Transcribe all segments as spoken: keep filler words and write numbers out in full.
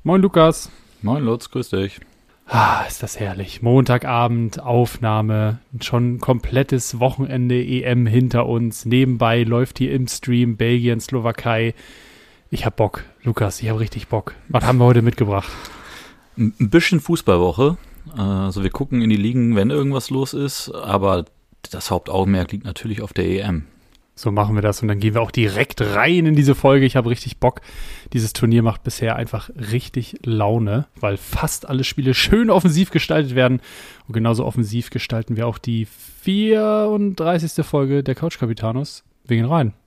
Moin Lukas. Moin Lutz, grüß dich. Ah, ist das herrlich. Montagabend, Aufnahme, schon komplettes Wochenende E M hinter uns. Nebenbei läuft hier im Stream Belgien, Slowakei. Ich hab Bock, Lukas, ich hab richtig Bock. Was haben wir heute mitgebracht? Ein bisschen Fußballwoche. Also wir gucken in die Ligen, wenn irgendwas los ist, aber das Hauptaugenmerk liegt natürlich auf der E M. So machen wir das und dann gehen wir auch direkt rein in diese Folge. Ich habe richtig Bock. Dieses Turnier macht bisher einfach richtig Laune, weil fast alle Spiele schön offensiv gestaltet werden. Und genauso offensiv gestalten wir auch die vierunddreißigste Folge der Couch Capitanos. Wir gehen rein.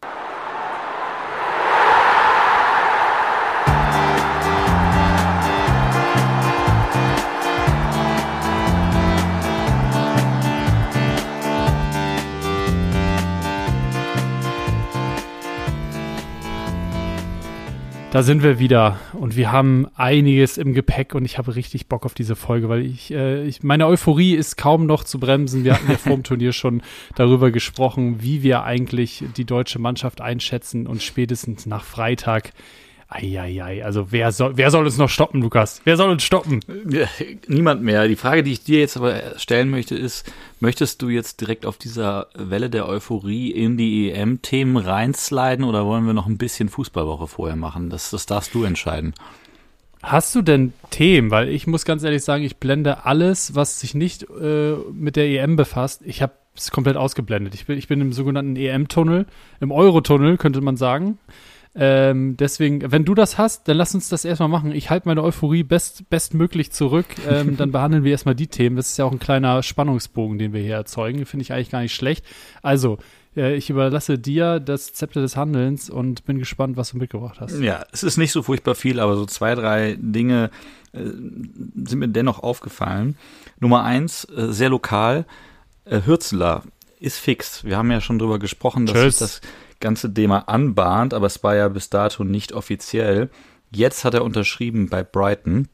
Da sind wir wieder und wir haben einiges im Gepäck und ich habe richtig Bock auf diese Folge, weil ich, äh, ich meine Euphorie ist kaum noch zu bremsen. Wir hatten ja vor dem Turnier schon darüber gesprochen, wie wir eigentlich die deutsche Mannschaft einschätzen und spätestens nach Freitag, eieiei, also wer soll, wer soll uns noch stoppen, Lukas? Wer soll uns stoppen? Niemand mehr. Die Frage, die ich dir jetzt aber stellen möchte, ist, möchtest du jetzt direkt auf dieser Welle der Euphorie in die E M-Themen reinsliden oder wollen wir noch ein bisschen Fußballwoche vorher machen? Das, das darfst du entscheiden. Hast du denn Themen? Weil ich muss ganz ehrlich sagen, ich blende alles, was sich nicht äh, mit der E M befasst. Ich habe es komplett ausgeblendet. Ich bin, ich bin im sogenannten E M-Tunnel, im Euro-Tunnel, könnte man sagen. Ähm, deswegen, wenn du das hast, dann lass uns das erstmal machen. Ich halte meine Euphorie best, bestmöglich zurück. Ähm, dann behandeln wir erstmal die Themen. Das ist ja auch ein kleiner Spannungsbogen, den wir hier erzeugen. Finde ich eigentlich gar nicht schlecht. Also, äh, ich überlasse dir das Zepter des Handelns und bin gespannt, was du mitgebracht hast. Ja, es ist nicht so furchtbar viel, aber so zwei, drei Dinge äh, sind mir dennoch aufgefallen. Nummer eins, äh, sehr lokal, äh, Hürzeler ist fix. Wir haben ja schon drüber gesprochen, dass Tschüss. das ganze Thema anbahnt, aber es war ja bis dato nicht offiziell. Jetzt hat er unterschrieben bei Brighton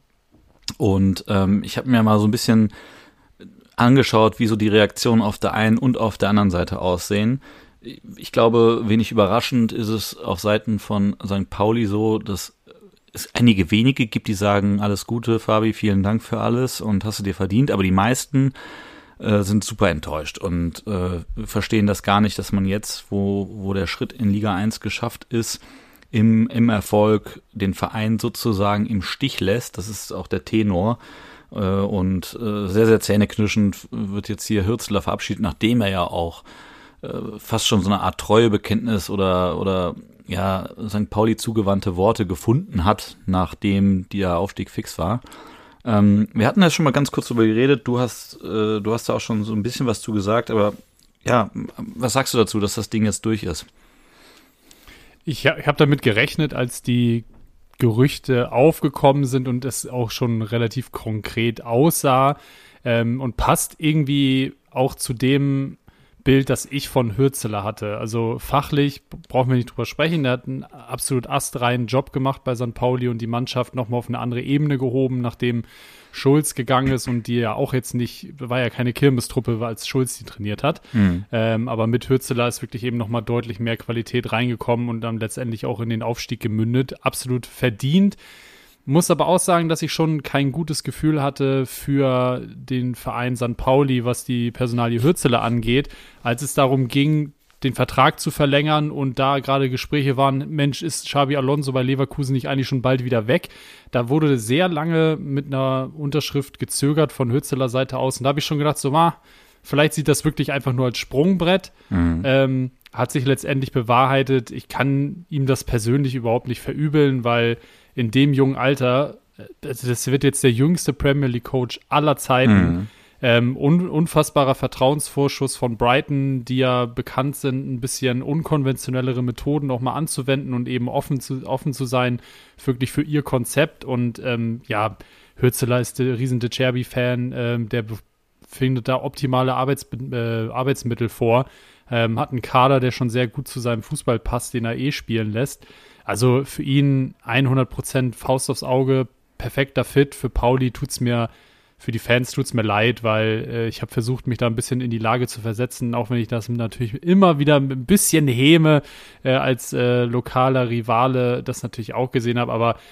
und ähm, ich habe mir mal so ein bisschen angeschaut, wie so die Reaktionen auf der einen und auf der anderen Seite aussehen. Ich glaube, wenig überraschend ist es auf Seiten von Sankt Pauli so, dass es einige wenige gibt, die sagen, alles Gute, Fabi, vielen Dank für alles und hast du dir verdient, aber die meisten Äh, sind super enttäuscht und äh, verstehen das gar nicht, dass man jetzt, wo wo der Schritt in Liga eins geschafft ist, im im Erfolg den Verein sozusagen im Stich lässt. Das ist auch der Tenor. Äh, und äh, sehr, sehr zähneknirschend wird jetzt hier Hürzeler verabschiedet, nachdem er ja auch äh, fast schon so eine Art Treuebekenntnis oder oder ja Sankt Pauli zugewandte Worte gefunden hat, nachdem der Aufstieg fix war. Ähm, wir hatten ja schon mal ganz kurz darüber geredet, du hast, äh, du hast da auch schon so ein bisschen was zu gesagt, aber ja, was sagst du dazu, dass das Ding jetzt durch ist? Ich, ich habe damit gerechnet, als die Gerüchte aufgekommen sind und es auch schon relativ konkret aussah ähm, und passt irgendwie auch zu dem Bild, das ich von Hürzeler hatte. Also fachlich brauchen wir nicht drüber sprechen. Der hat einen absolut astreinen Job gemacht bei Sankt Pauli und die Mannschaft nochmal auf eine andere Ebene gehoben, nachdem Schulz gegangen ist und die ja auch jetzt nicht, war ja keine Kirmestruppe, als Schulz die trainiert hat. Mhm. Ähm, aber mit Hürzeler ist wirklich eben nochmal deutlich mehr Qualität reingekommen und dann letztendlich auch in den Aufstieg gemündet. Absolut verdient. Muss aber auch sagen, dass ich schon kein gutes Gefühl hatte für den Verein Sankt Pauli, was die Personalie Hürzeler angeht, als es darum ging, den Vertrag zu verlängern und da gerade Gespräche waren, Mensch, ist Xabi Alonso bei Leverkusen nicht eigentlich schon bald wieder weg? Da wurde sehr lange mit einer Unterschrift gezögert von Hürzeler Seite aus und da habe ich schon gedacht, so, ah, vielleicht sieht das wirklich einfach nur als Sprungbrett. Mhm. Ähm, hat sich letztendlich bewahrheitet. Ich kann ihm das persönlich überhaupt nicht verübeln, weil in dem jungen Alter, das wird jetzt der jüngste Premier League Coach aller Zeiten, mhm. ähm, un- unfassbarer Vertrauensvorschuss von Brighton, die ja bekannt sind, ein bisschen unkonventionellere Methoden auch mal anzuwenden und eben offen zu, offen zu sein, wirklich für ihr Konzept. Und ähm, ja, Hürzeler ist der riesen De Cherby-Fan, ähm, der be- findet da optimale Arbeits- äh, Arbeitsmittel vor, ähm, hat einen Kader, der schon sehr gut zu seinem Fußball passt, den er eh spielen lässt. Also für ihn hundert Prozent Faust aufs Auge, perfekter Fit. Für Pauli tut's mir, für die Fans tut's mir leid, weil äh, ich habe versucht, mich da ein bisschen in die Lage zu versetzen, auch wenn ich das natürlich immer wieder ein bisschen häme, äh, als äh, lokaler Rivale das natürlich auch gesehen habe, aber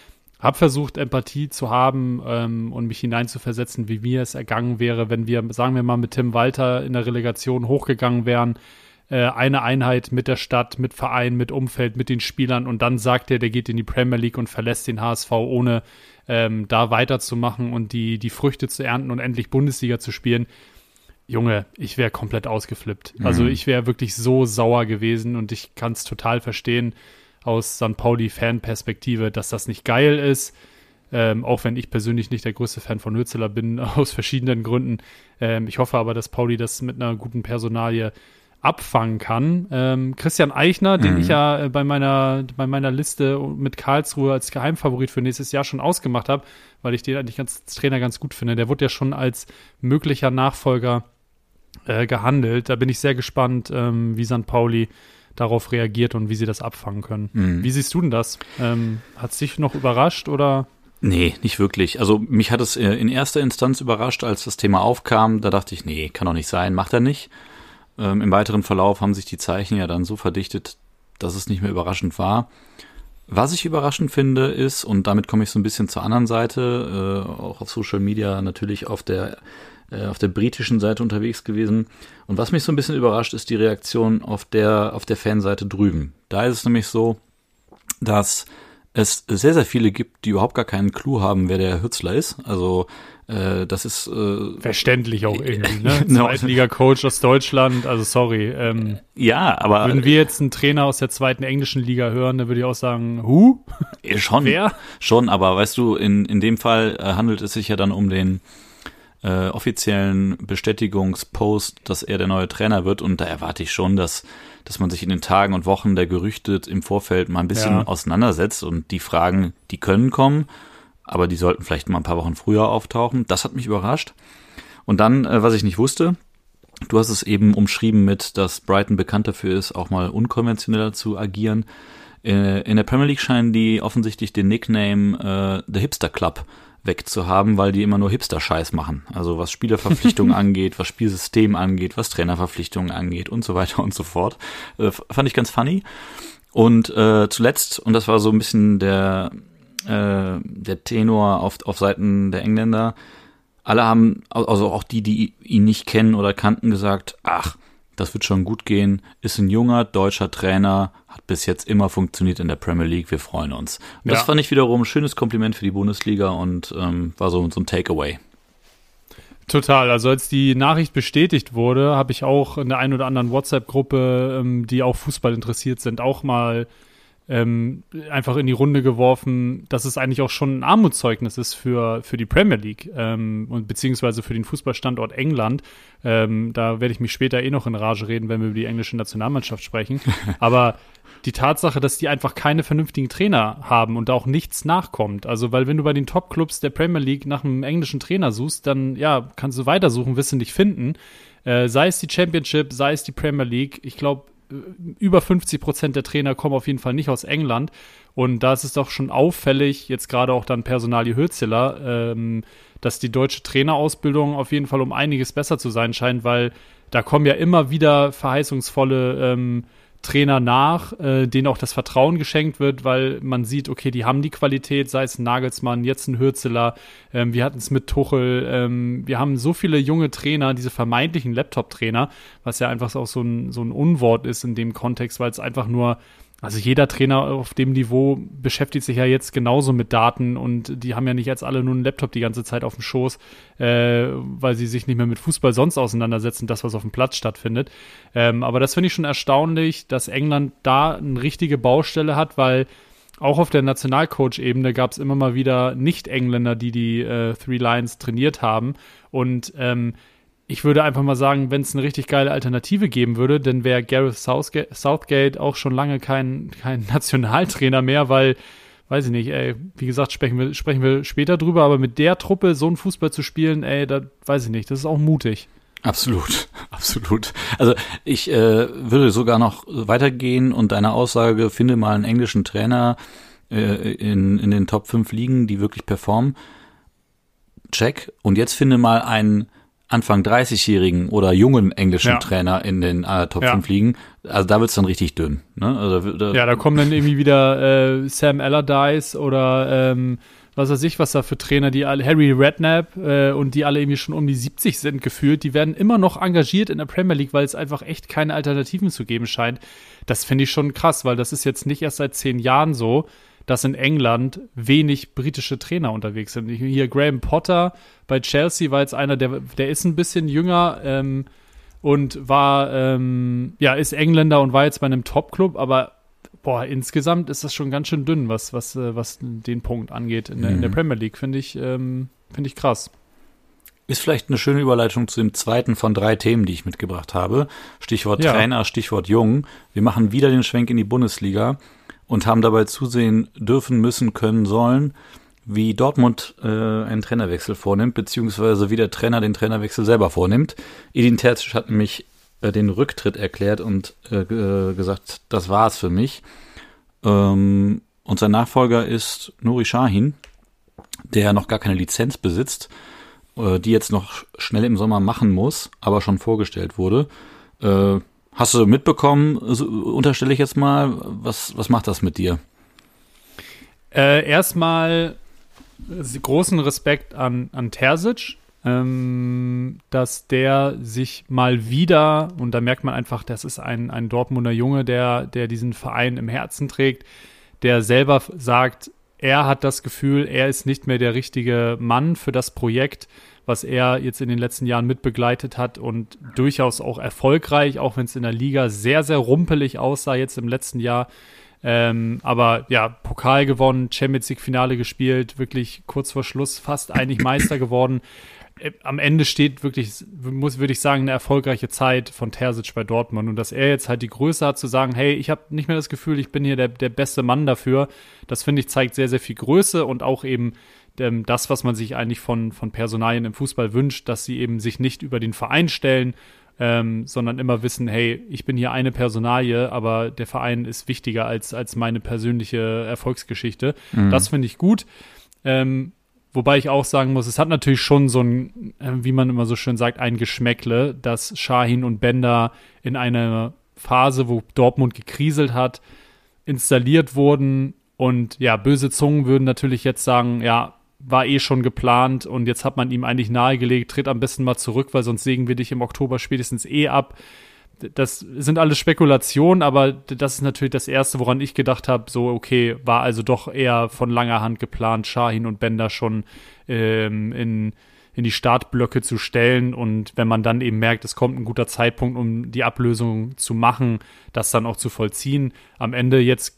habe versucht, Empathie zu haben ähm, und mich hineinzuversetzen, wie mir es ergangen wäre, wenn wir, sagen wir mal, mit Tim Walter in der Relegation hochgegangen wären, äh, eine Einheit mit der Stadt, mit Verein, mit Umfeld, mit den Spielern und dann sagt er, der geht in die Premier League und verlässt den H S V, ohne ähm, da weiterzumachen und die, die Früchte zu ernten und endlich Bundesliga zu spielen. Junge, ich wäre komplett ausgeflippt. Mhm. Also ich wäre wirklich so sauer gewesen und ich kann es total verstehen, aus Sankt Pauli-Fan-Perspektive, dass das nicht geil ist, ähm, auch wenn ich persönlich nicht der größte Fan von Hürzeler bin, aus verschiedenen Gründen. Ähm, ich hoffe aber, dass Pauli das mit einer guten Personalie abfangen kann. Ähm, Christian Eichner, mhm. den ich ja bei meiner, bei meiner Liste mit Karlsruhe als Geheimfavorit für nächstes Jahr schon ausgemacht habe, weil ich den eigentlich als Trainer ganz gut finde. Der wurde ja schon als möglicher Nachfolger äh, gehandelt. Da bin ich sehr gespannt, ähm, wie Sankt Pauli darauf reagiert und wie sie das abfangen können. Mhm. Wie siehst du denn das? Ähm, hat es dich noch überrascht oder? Nee, nicht wirklich. Also mich hat es in erster Instanz überrascht, als das Thema aufkam. Da dachte ich, nee, kann doch nicht sein, macht er nicht. Ähm, im weiteren Verlauf haben sich die Zeichen ja dann so verdichtet, dass es nicht mehr überraschend war. Was ich überraschend finde ist, und damit komme ich so ein bisschen zur anderen Seite, äh, auch auf Social Media natürlich auf der auf der britischen Seite unterwegs gewesen. Und was mich so ein bisschen überrascht, ist die Reaktion auf der, auf der Fanseite drüben. Da ist es nämlich so, dass es sehr, sehr viele gibt, die überhaupt gar keinen Clou haben, wer der Hürzler ist. Also äh, das ist äh, verständlich auch irgendwie, ne? Zweitliga-Coach aus Deutschland, also sorry. Ähm, ja, aber würden wir jetzt einen Trainer aus der zweiten englischen Liga hören, dann würde ich auch sagen, who? Schon, wer? Schon, aber weißt du, in, in dem Fall äh, handelt es sich ja dann um den Äh, offiziellen Bestätigungspost, dass er der neue Trainer wird, und da erwarte ich schon, dass dass man sich in den Tagen und Wochen der Gerüchte im Vorfeld mal ein bisschen ja. auseinandersetzt, und die Fragen, die können kommen, aber die sollten vielleicht mal ein paar Wochen früher auftauchen. Das hat mich überrascht. Und dann, äh, was ich nicht wusste, du hast es eben umschrieben mit, dass Brighton bekannt dafür ist, auch mal unkonventioneller zu agieren. Äh, in der Premier League scheinen die offensichtlich den Nickname äh, The Hipster Club wegzuhaben, weil die immer nur Hipster-Scheiß machen. Also was Spielerverpflichtungen angeht, was Spielsystem angeht, was Trainerverpflichtungen angeht und so weiter und so fort. Äh, fand ich ganz funny. Und äh, zuletzt, und das war so ein bisschen der äh, der Tenor auf, auf Seiten der Engländer, alle haben, also auch die, die ihn nicht kennen oder kannten, gesagt, ach, das wird schon gut gehen, ist ein junger deutscher Trainer, hat bis jetzt immer funktioniert in der Premier League, wir freuen uns. Und das ja. fand ich wiederum ein schönes Kompliment für die Bundesliga und ähm, war so, so ein Takeaway. Total, also als die Nachricht bestätigt wurde, habe ich auch in der einen oder anderen WhatsApp-Gruppe, ähm, die auch Fußball interessiert sind, auch mal ähm, einfach in die Runde geworfen, dass es eigentlich auch schon ein Armutszeugnis ist für, für die Premier League ähm, und beziehungsweise für den Fußballstandort England. Ähm, da werde ich mich später eh noch in Rage reden, wenn wir über die englische Nationalmannschaft sprechen. Aber die Tatsache, dass die einfach keine vernünftigen Trainer haben und da auch nichts nachkommt. Also, weil wenn du bei den Top-Clubs der Premier League nach einem englischen Trainer suchst, dann ja, kannst du weitersuchen, wirst du nicht finden. Äh, sei es die Championship, sei es die Premier League. Ich glaube, über fünfzig Prozent der Trainer kommen auf jeden Fall nicht aus England. Und da ist es doch schon auffällig, jetzt gerade auch dann Personalie Hürzeler, ähm, dass die deutsche Trainerausbildung auf jeden Fall um einiges besser zu sein scheint, weil da kommen ja immer wieder verheißungsvolle ähm, Trainer nach, äh, denen auch das Vertrauen geschenkt wird, weil man sieht, okay, die haben die Qualität, sei es ein Nagelsmann, jetzt ein Hürzeler, ähm, wir hatten es mit Tuchel, ähm, wir haben so viele junge Trainer, diese vermeintlichen Laptop-Trainer, was ja einfach auch so ein, so ein Unwort ist in dem Kontext, weil es einfach nur, also jeder Trainer auf dem Niveau beschäftigt sich ja jetzt genauso mit Daten und die haben ja nicht jetzt alle nur einen Laptop die ganze Zeit auf dem Schoß, äh, weil sie sich nicht mehr mit Fußball sonst auseinandersetzen, das, was auf dem Platz stattfindet. Ähm, aber das finde ich schon erstaunlich, dass England da eine richtige Baustelle hat, weil auch auf der Nationalcoach-Ebene gab es immer mal wieder Nicht-Engländer, die die äh, Three Lions trainiert haben und ähm, ich würde einfach mal sagen, wenn es eine richtig geile Alternative geben würde, dann wäre Gareth Southgate, Southgate auch schon lange kein, kein Nationaltrainer mehr, weil, weiß ich nicht, ey, wie gesagt, sprechen wir, sprechen wir später drüber, aber mit der Truppe so einen Fußball zu spielen, ey, da weiß ich nicht, das ist auch mutig. Absolut, absolut. Also ich äh, würde sogar noch weitergehen und deine Aussage, finde mal einen englischen Trainer äh, in, in den Top fünf Ligen, die wirklich performen. Check. Und jetzt finde mal einen Anfang dreißigjährigen oder jungen englischen Ja. Trainer in den äh, Top Ja. fünf liegen. Also da wird's dann richtig dünn. Ne? Also, da, Ja, da kommen dann irgendwie wieder äh, Sam Allardyce oder ähm, was weiß ich, was da für Trainer, die alle, Harry Redknapp äh, und die alle irgendwie schon um die siebzig sind gefühlt, die werden immer noch engagiert in der Premier League, weil es einfach echt keine Alternativen zu geben scheint. Das finde ich schon krass, weil das ist jetzt nicht erst seit zehn Jahren so, dass in England wenig britische Trainer unterwegs sind. Hier Graham Potter bei Chelsea war jetzt einer, der, der ist ein bisschen jünger ähm, und war, ähm, ja, ist Engländer und war jetzt bei einem Top-Club, aber boah, insgesamt ist das schon ganz schön dünn, was, was, äh, was den Punkt angeht in der, in der Premier League, finde ich, ähm, finde ich krass. ist vielleicht eine schöne Überleitung zu dem zweiten von drei Themen, die ich mitgebracht habe. Stichwort Ja. Trainer, Stichwort Jung. Wir machen wieder den Schwenk in die Bundesliga und haben dabei zusehen dürfen, müssen, können, sollen, wie Dortmund äh, einen Trainerwechsel vornimmt, beziehungsweise wie der Trainer den Trainerwechsel selber vornimmt. Edin Terzic hat nämlich äh, den Rücktritt erklärt und äh, g- gesagt, das war's für mich. Ähm, und sein Nachfolger ist Nuri Sahin, der noch gar keine Lizenz besitzt, äh, die jetzt noch schnell im Sommer machen muss, aber schon vorgestellt wurde. Äh, hast du mitbekommen, so, unterstelle ich jetzt mal, was, was macht das mit dir? Äh, erstmal äh, großen Respekt an, an Terzic, ähm, dass der sich mal wieder, und da merkt man einfach, das ist ein, ein Dortmunder Junge, der, der diesen Verein im Herzen trägt, der selber f- sagt, er hat das Gefühl, er ist nicht mehr der richtige Mann für das Projekt, was er jetzt in den letzten Jahren mitbegleitet hat und durchaus auch erfolgreich, auch wenn es in der Liga sehr, sehr rumpelig aussah jetzt im letzten Jahr. Ähm, aber ja, Pokal gewonnen, Champions League Finale gespielt, wirklich kurz vor Schluss fast eigentlich Meister geworden. Äh, am Ende steht wirklich, muss, würde ich sagen, eine erfolgreiche Zeit von Terzic bei Dortmund. Und dass er jetzt halt die Größe hat zu sagen, hey, ich habe nicht mehr das Gefühl, ich bin hier der, der beste Mann dafür. Das finde ich zeigt sehr, sehr viel Größe und auch eben ähm, das, was man sich eigentlich von, von Personalien im Fußball wünscht, dass sie eben sich nicht über den Verein stellen, Ähm, sondern immer wissen, hey, ich bin hier eine Personalie, aber der Verein ist wichtiger als, als meine persönliche Erfolgsgeschichte. Mhm. Das finde ich gut. Ähm, wobei ich auch sagen muss, es hat natürlich schon so ein, äh, wie man immer so schön sagt, ein Geschmäckle, dass Sahin und Bender in einer Phase, wo Dortmund gekriselt hat, installiert wurden und ja, böse Zungen würden natürlich jetzt sagen, ja, war eh schon geplant und jetzt hat man ihm eigentlich nahegelegt, tritt am besten mal zurück, weil sonst sägen wir dich im Oktober spätestens eh ab. Das sind alles Spekulationen, aber das ist natürlich das Erste, woran ich gedacht habe, so okay, war also doch eher von langer Hand geplant, Sahin und Bender schon ähm, in, in die Startblöcke zu stellen und wenn man dann eben merkt, es kommt ein guter Zeitpunkt, um die Ablösung zu machen, das dann auch zu vollziehen. Am Ende jetzt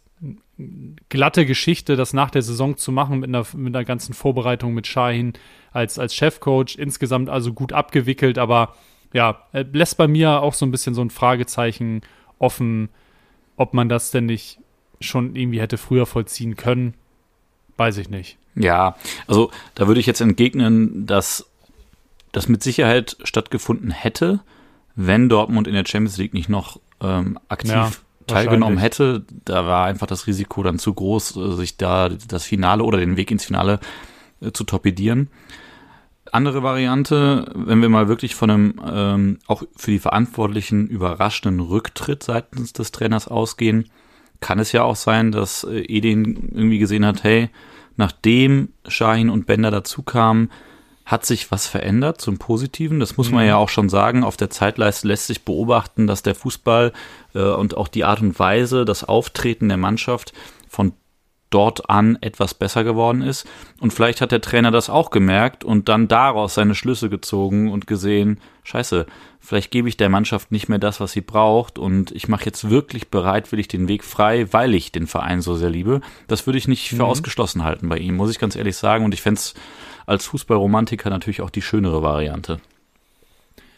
glatte Geschichte, das nach der Saison zu machen mit einer, mit einer ganzen Vorbereitung mit Sahin als, als Chefcoach. Insgesamt also gut abgewickelt, aber ja, lässt bei mir auch so ein bisschen so ein Fragezeichen offen, ob man das denn nicht schon irgendwie hätte früher vollziehen können. Weiß ich nicht. Ja, also da würde ich jetzt entgegnen, dass das mit Sicherheit stattgefunden hätte, wenn Dortmund in der Champions League nicht noch ähm, aktiv Ja. teilgenommen hätte. Da war einfach das Risiko dann zu groß, sich da das Finale oder den Weg ins Finale äh, zu torpedieren. Andere Variante, wenn wir mal wirklich von einem ähm, auch für die Verantwortlichen überraschenden Rücktritt seitens des Trainers ausgehen, kann es ja auch sein, dass äh, Edin irgendwie gesehen hat, hey, nachdem Sahin und Bender dazu kamen, hat sich was verändert zum Positiven. Das muss man Mhm. ja auch schon sagen. Auf der Zeitleiste lässt sich beobachten, dass der Fußball äh, und auch die Art und Weise, das Auftreten der Mannschaft von dort an etwas besser geworden ist. Und vielleicht hat der Trainer das auch gemerkt und dann daraus seine Schlüsse gezogen und gesehen, scheiße, vielleicht gebe ich der Mannschaft nicht mehr das, was sie braucht und ich mache jetzt wirklich bereitwillig den Weg frei, weil ich den Verein so sehr liebe. Das würde ich nicht für Mhm. ausgeschlossen halten bei ihm, muss ich ganz ehrlich sagen. Und ich fände es als Fußballromantiker natürlich auch die schönere Variante.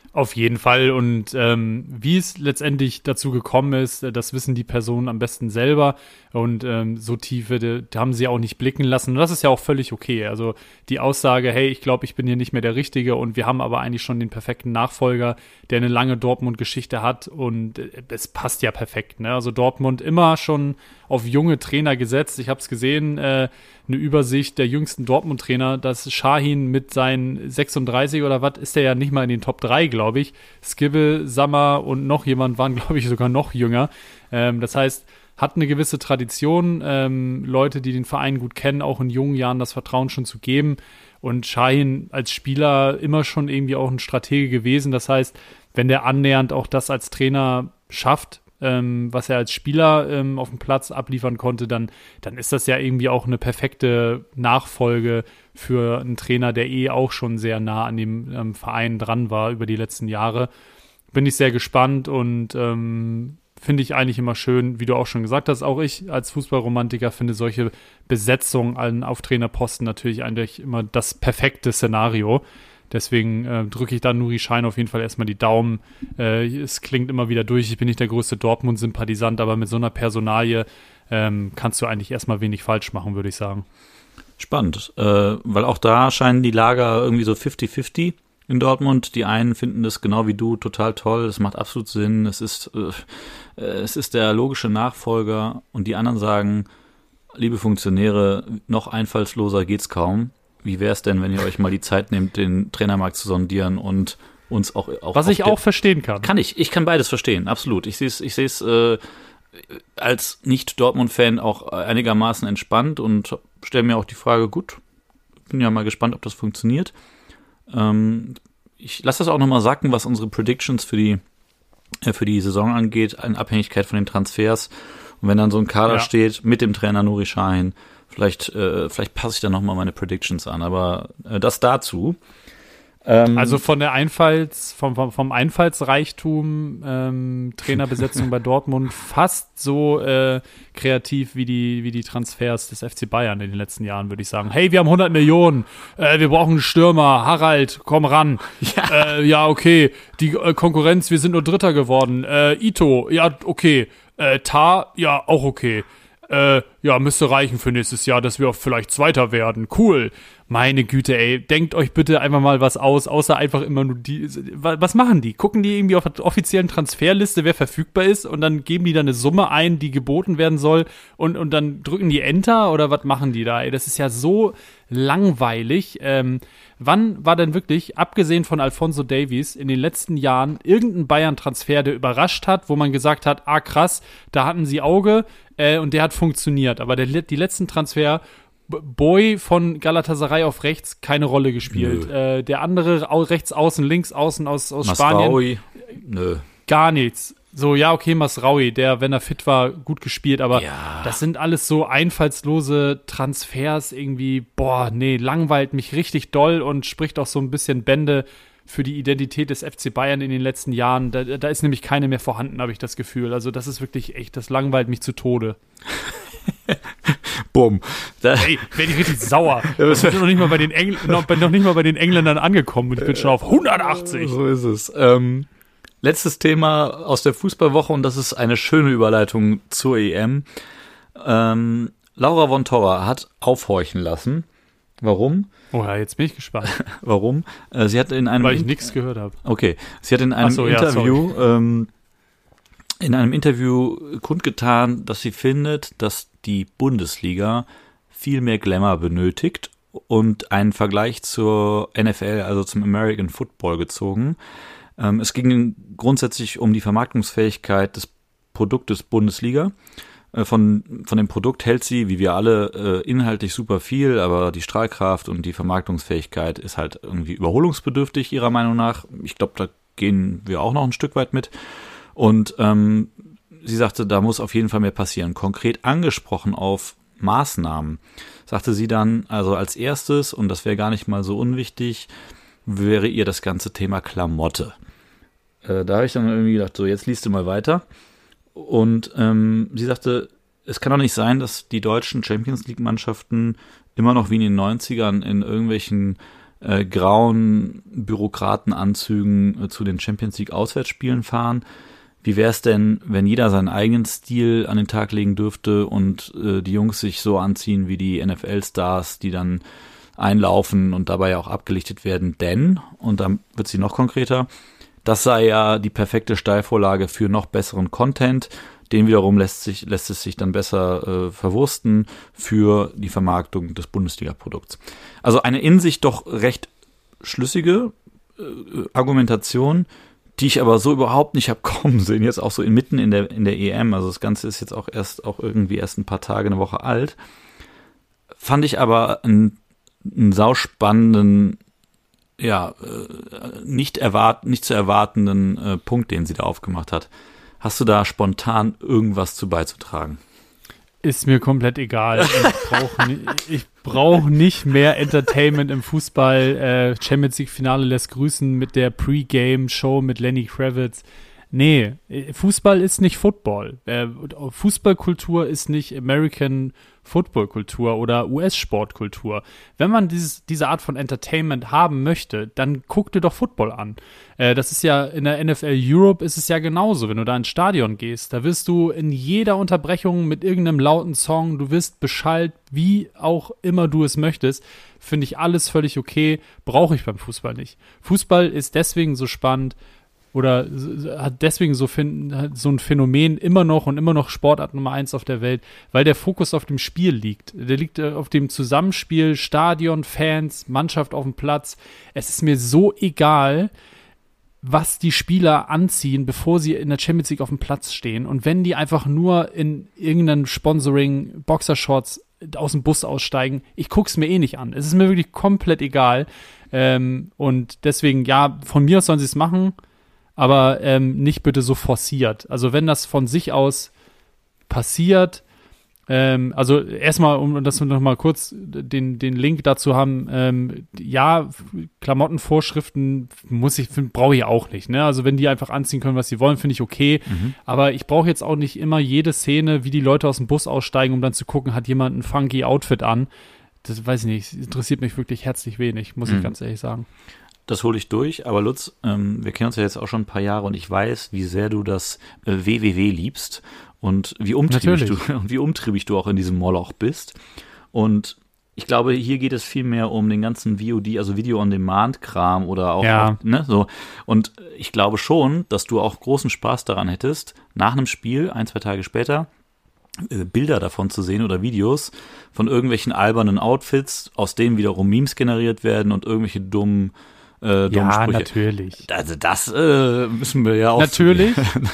Auf jeden Fall. Und ähm, wie es letztendlich dazu gekommen ist, das wissen die Personen am besten selber. Und ähm, so tiefe, da haben sie auch nicht blicken lassen. Und das ist ja auch völlig okay. Also die Aussage, hey, ich glaube, ich bin hier nicht mehr der Richtige und wir haben aber eigentlich schon den perfekten Nachfolger, der eine lange Dortmund-Geschichte hat. Und es passt ja perfekt. Ne? Also Dortmund immer schon auf junge Trainer gesetzt. Ich habe es gesehen, äh, eine Übersicht der jüngsten Dortmund-Trainer, dass Şahin mit seinen sechsunddreißig oder was, ist der ja nicht mal in den Top drei, glaube ich. Skibbe, Sammer und noch jemand waren, glaube ich, sogar noch jünger. Ähm, das heißt, hat eine gewisse Tradition, ähm, Leute, die den Verein gut kennen, auch in jungen Jahren das Vertrauen schon zu geben. Und Şahin als Spieler immer schon irgendwie auch ein Stratege gewesen. Das heißt, wenn der annähernd auch das als Trainer schafft, Ähm, was er als Spieler ähm, auf dem Platz abliefern konnte, dann, dann ist das ja irgendwie auch eine perfekte Nachfolge für einen Trainer, der eh auch schon sehr nah an dem ähm, Verein dran war über die letzten Jahre. Bin ich sehr gespannt und ähm, finde ich eigentlich immer schön, wie du auch schon gesagt hast, auch ich als Fußballromantiker finde solche Besetzungen auf Trainerposten natürlich eigentlich immer das perfekte Szenario. Deswegen äh, drücke ich da Nuri Sahin auf jeden Fall erstmal die Daumen. Äh, es klingt immer wieder durch, ich bin nicht der größte Dortmund-Sympathisant, aber mit so einer Personalie ähm, kannst du eigentlich erstmal wenig falsch machen, würde ich sagen. Spannend, äh, weil auch da scheinen die Lager irgendwie so fifty fifty in Dortmund. Die einen finden das genau wie du total toll, es macht absolut Sinn, es ist, äh, es ist der logische Nachfolger und die anderen sagen, liebe Funktionäre, noch einfallsloser geht's kaum. Wie wäre es denn, wenn ihr euch mal die Zeit nehmt, den Trainermarkt zu sondieren und uns auch... auch Was ich auch verstehen kann. Kann ich. Ich kann beides verstehen, absolut. Ich sehe es ich sehe es äh, als Nicht-Dortmund-Fan auch einigermaßen entspannt und stelle mir auch die Frage, gut, bin ja mal gespannt, ob das funktioniert. Ähm, ich lasse das auch nochmal sacken, was unsere Predictions für die, äh, für die Saison angeht, in Abhängigkeit von den Transfers. Und wenn dann so ein Kader ja. steht mit dem Trainer Nuri Sahin, Vielleicht, äh, vielleicht passe ich da nochmal meine Predictions an, aber äh, das dazu. Ähm, also von der Einfalls, vom, vom, vom Einfallsreichtum ähm, Trainerbesetzung bei Dortmund fast so äh, kreativ wie die, wie die Transfers des F C Bayern in den letzten Jahren, würde ich sagen. Hey, wir haben hundert Millionen, äh, wir brauchen einen Stürmer, Harald, komm ran. Ja, äh, ja okay, die äh, Konkurrenz, wir sind nur Dritter geworden. Äh, Ito, ja, okay. Äh, Tar, ja, auch okay. Äh, ja, müsste reichen für nächstes Jahr, dass wir auch vielleicht Zweiter werden. Cool. Meine Güte, ey, denkt euch bitte einfach mal was aus, außer einfach immer nur die, was machen die? Gucken die irgendwie auf der offiziellen Transferliste, wer verfügbar ist und dann geben die da eine Summe ein, die geboten werden soll und, und dann drücken die Enter oder was machen die da? Ey, das ist ja so langweilig. Ähm, wann war denn wirklich, abgesehen von Alphonso Davies, in den letzten Jahren irgendein Bayern-Transfer, der überrascht hat, wo man gesagt hat, ah krass, da hatten sie Auge äh, und der hat funktioniert. Aber der, die letzten Transfer, Boy von Galatasaray auf rechts, keine Rolle gespielt. Äh, der andere au- rechts außen, links außen aus, aus Spanien. Nö. Gar nichts. So, ja, okay, Masraoui, der, wenn er fit war, gut gespielt, aber ja. Das sind alles so einfallslose Transfers irgendwie, boah, nee, langweilt mich richtig doll und spricht auch so ein bisschen Bände für die Identität des F C Bayern in den letzten Jahren. Da, da ist nämlich keine mehr vorhanden, habe ich das Gefühl. Also das ist wirklich echt, das langweilt mich zu Tode. Bumm. Da Ey, werde ich richtig sauer. Ich bin noch nicht mal bei den Engl- noch, bin noch nicht mal bei den Engländern angekommen und ich bin schon auf hundertachtzig. So ist es. Ähm, letztes Thema aus der Fußballwoche und das ist eine schöne Überleitung zur E M. Ähm, Laura von Torra hat aufhorchen lassen. Warum? Oh ja, jetzt bin ich gespannt. Warum? Äh, sie hat in einem Weil ich nichts gehört habe. Okay, sie hat in einem so, Interview ja, ähm, in einem Interview kundgetan, dass sie findet, dass die Bundesliga viel mehr Glamour benötigt und einen Vergleich zur N F L, also zum American Football gezogen. Ähm, es ging grundsätzlich um die Vermarktungsfähigkeit des Produktes Bundesliga. Äh, von, von dem Produkt hält sie, wie wir alle, äh, inhaltlich super viel, aber die Strahlkraft und die Vermarktungsfähigkeit ist halt irgendwie überholungsbedürftig ihrer Meinung nach. Ich glaube, da gehen wir auch noch ein Stück weit mit. Und ähm, sie sagte, da muss auf jeden Fall mehr passieren. Konkret angesprochen auf Maßnahmen, sagte sie dann, also als erstes, und das wäre gar nicht mal so unwichtig, wäre ihr das ganze Thema Klamotte. Äh, da habe ich dann irgendwie gedacht, so jetzt liest du mal weiter. Und ähm, sie sagte, es kann doch nicht sein, dass die deutschen Champions-League-Mannschaften immer noch wie in den neunzigern in irgendwelchen äh, grauen Bürokratenanzügen äh, zu den Champions League Auswärtsspielen fahren. Wie wäre es denn, wenn jeder seinen eigenen Stil an den Tag legen dürfte und äh, die Jungs sich so anziehen wie die N F L-Stars, die dann einlaufen und dabei auch abgelichtet werden? Denn, und dann wird sie noch konkreter, das sei ja die perfekte Steilvorlage für noch besseren Content. Den wiederum lässt sich lässt es sich dann besser äh, verwursten für die Vermarktung des Bundesliga-Produkts. Also eine in sich doch recht schlüssige äh, Argumentation, die ich aber so überhaupt nicht habe kommen sehen, jetzt auch so inmitten in der in der E M, also das Ganze ist jetzt auch erst auch irgendwie erst ein paar Tage, eine Woche alt, fand ich aber einen, einen sauspannenden, ja, äh, nicht erwart nicht zu erwartenden äh, Punkt, den sie da aufgemacht hat. Hast du da spontan irgendwas zu beizutragen? Ist mir komplett egal. Ich brauche ni- ich brauch nicht mehr Entertainment im Fußball. Äh, Champions League Finale lässt grüßen mit der Pre-Game-Show mit Lenny Kravitz. Nee, Fußball ist nicht Football. Äh, Fußballkultur ist nicht American Football-Kultur oder U S-Sportkultur. Wenn man dieses, diese Art von Entertainment haben möchte, dann guck dir doch Football an. Äh, das ist ja in der N F L Europe ist es ja genauso. Wenn du da ins Stadion gehst, da wirst du in jeder Unterbrechung mit irgendeinem lauten Song, du wirst beschallt, wie auch immer du es möchtest. Finde ich alles völlig okay. Brauche ich beim Fußball nicht. Fußball ist deswegen so spannend, oder hat deswegen so, fin- so ein Phänomen immer noch und immer noch Sportart Nummer eins auf der Welt, weil der Fokus auf dem Spiel liegt. Der liegt äh, auf dem Zusammenspiel, Stadion, Fans, Mannschaft auf dem Platz. Es ist mir so egal, was die Spieler anziehen, bevor sie in der Champions League auf dem Platz stehen. Und wenn die einfach nur in irgendeinem Sponsoring Boxershorts aus dem Bus aussteigen, ich guck's mir eh nicht an. Es ist mir wirklich komplett egal. Ähm, und deswegen, ja, von mir aus sollen sie es machen, aber ähm, nicht bitte so forciert. Also wenn das von sich aus passiert, ähm, also erstmal, um das noch mal kurz den, den Link dazu haben, ähm, ja, Klamottenvorschriften muss ich, brauche ich auch nicht. Ne? Also wenn die einfach anziehen können, was sie wollen, finde ich okay. Mhm. Aber ich brauche jetzt auch nicht immer jede Szene, wie die Leute aus dem Bus aussteigen, um dann zu gucken, hat jemand ein funky Outfit an. Das weiß ich nicht, interessiert mich wirklich herzlich wenig, muss mhm. ich ganz ehrlich sagen. Das hole ich durch, aber Lutz, ähm, wir kennen uns ja jetzt auch schon ein paar Jahre und ich weiß, wie sehr du das äh, W W W liebst und wie umtriebig du, und wie umtriebig du auch in diesem Moloch bist. Und ich glaube, hier geht es viel mehr um den ganzen V O D, also Video-on-Demand-Kram oder auch, ja. auch, ne, so. Und ich glaube schon, dass du auch großen Spaß daran hättest, nach einem Spiel, ein, zwei Tage später, äh, Bilder davon zu sehen oder Videos von irgendwelchen albernen Outfits, aus denen wiederum Memes generiert werden und irgendwelche dummen Äh, ja, Sprüche. natürlich. Also das äh, müssen wir ja auch. Natürlich.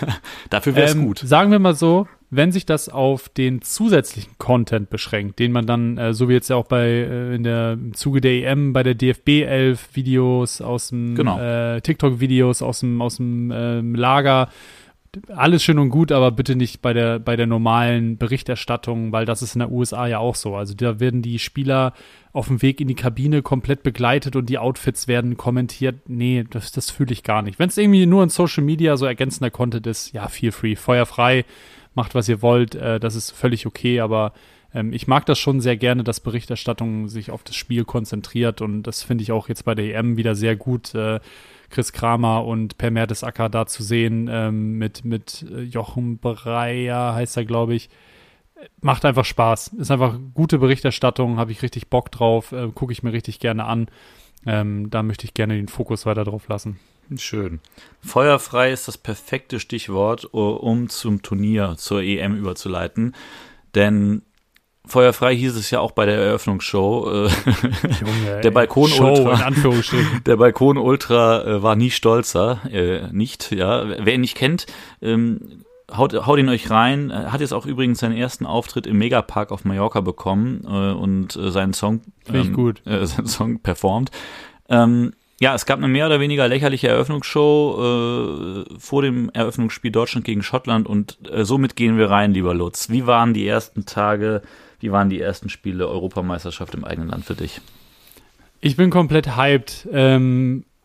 Dafür wäre es ähm, gut. Sagen wir mal so, wenn sich das auf den zusätzlichen Content beschränkt, den man dann, äh, so wie jetzt ja auch bei äh, in der im Zuge der E M, bei der D F B elf Videos aus dem genau. äh, TikTok-Videos aus dem aus dem ähm, Lager, alles schön und gut, aber bitte nicht bei der bei der normalen Berichterstattung, weil das ist in der U S A ja auch so. Also da werden die Spieler auf dem Weg in die Kabine komplett begleitet und die Outfits werden kommentiert. Nee, das, das fühle ich gar nicht. Wenn es irgendwie nur in Social Media so ergänzender Content ist, ja, feel free, feuerfrei, macht, was ihr wollt, äh, das ist völlig okay, aber ähm, ich mag das schon sehr gerne, dass Berichterstattung sich auf das Spiel konzentriert und das finde ich auch jetzt bei der E M wieder sehr gut, äh, Chris Kramer und Per Mertesacker da zu sehen, ähm, mit, mit Jochen Breyer heißt er, glaube ich. Macht einfach Spaß. Ist einfach gute Berichterstattung, habe ich richtig Bock drauf, äh, gucke ich mir richtig gerne an. Ähm, da möchte ich gerne den Fokus weiter drauf lassen. Schön. Feuerfrei ist das perfekte Stichwort, um zum Turnier, zur E M überzuleiten. Denn feuerfrei hieß es ja auch bei der Eröffnungsshow. Äh, Junge, der Balkon Show Ultra, in Anführungsstrichen. Der Balkon Ultra äh, war nie stolzer, äh, nicht. Ja, wer ihn nicht kennt, ähm, haut, haut ihn euch rein. Hat jetzt auch übrigens seinen ersten Auftritt im Megapark auf Mallorca bekommen äh, und äh, seinen Song, ähm, gut. Äh, seinen Song performt. Ähm, ja, es gab eine mehr oder weniger lächerliche Eröffnungsshow äh, vor dem Eröffnungsspiel Deutschland gegen Schottland und äh, somit gehen wir rein, lieber Lutz. Wie waren die ersten Tage? Wie waren die ersten Spiele Europameisterschaft im eigenen Land für dich? Ich bin komplett hyped. Ähm,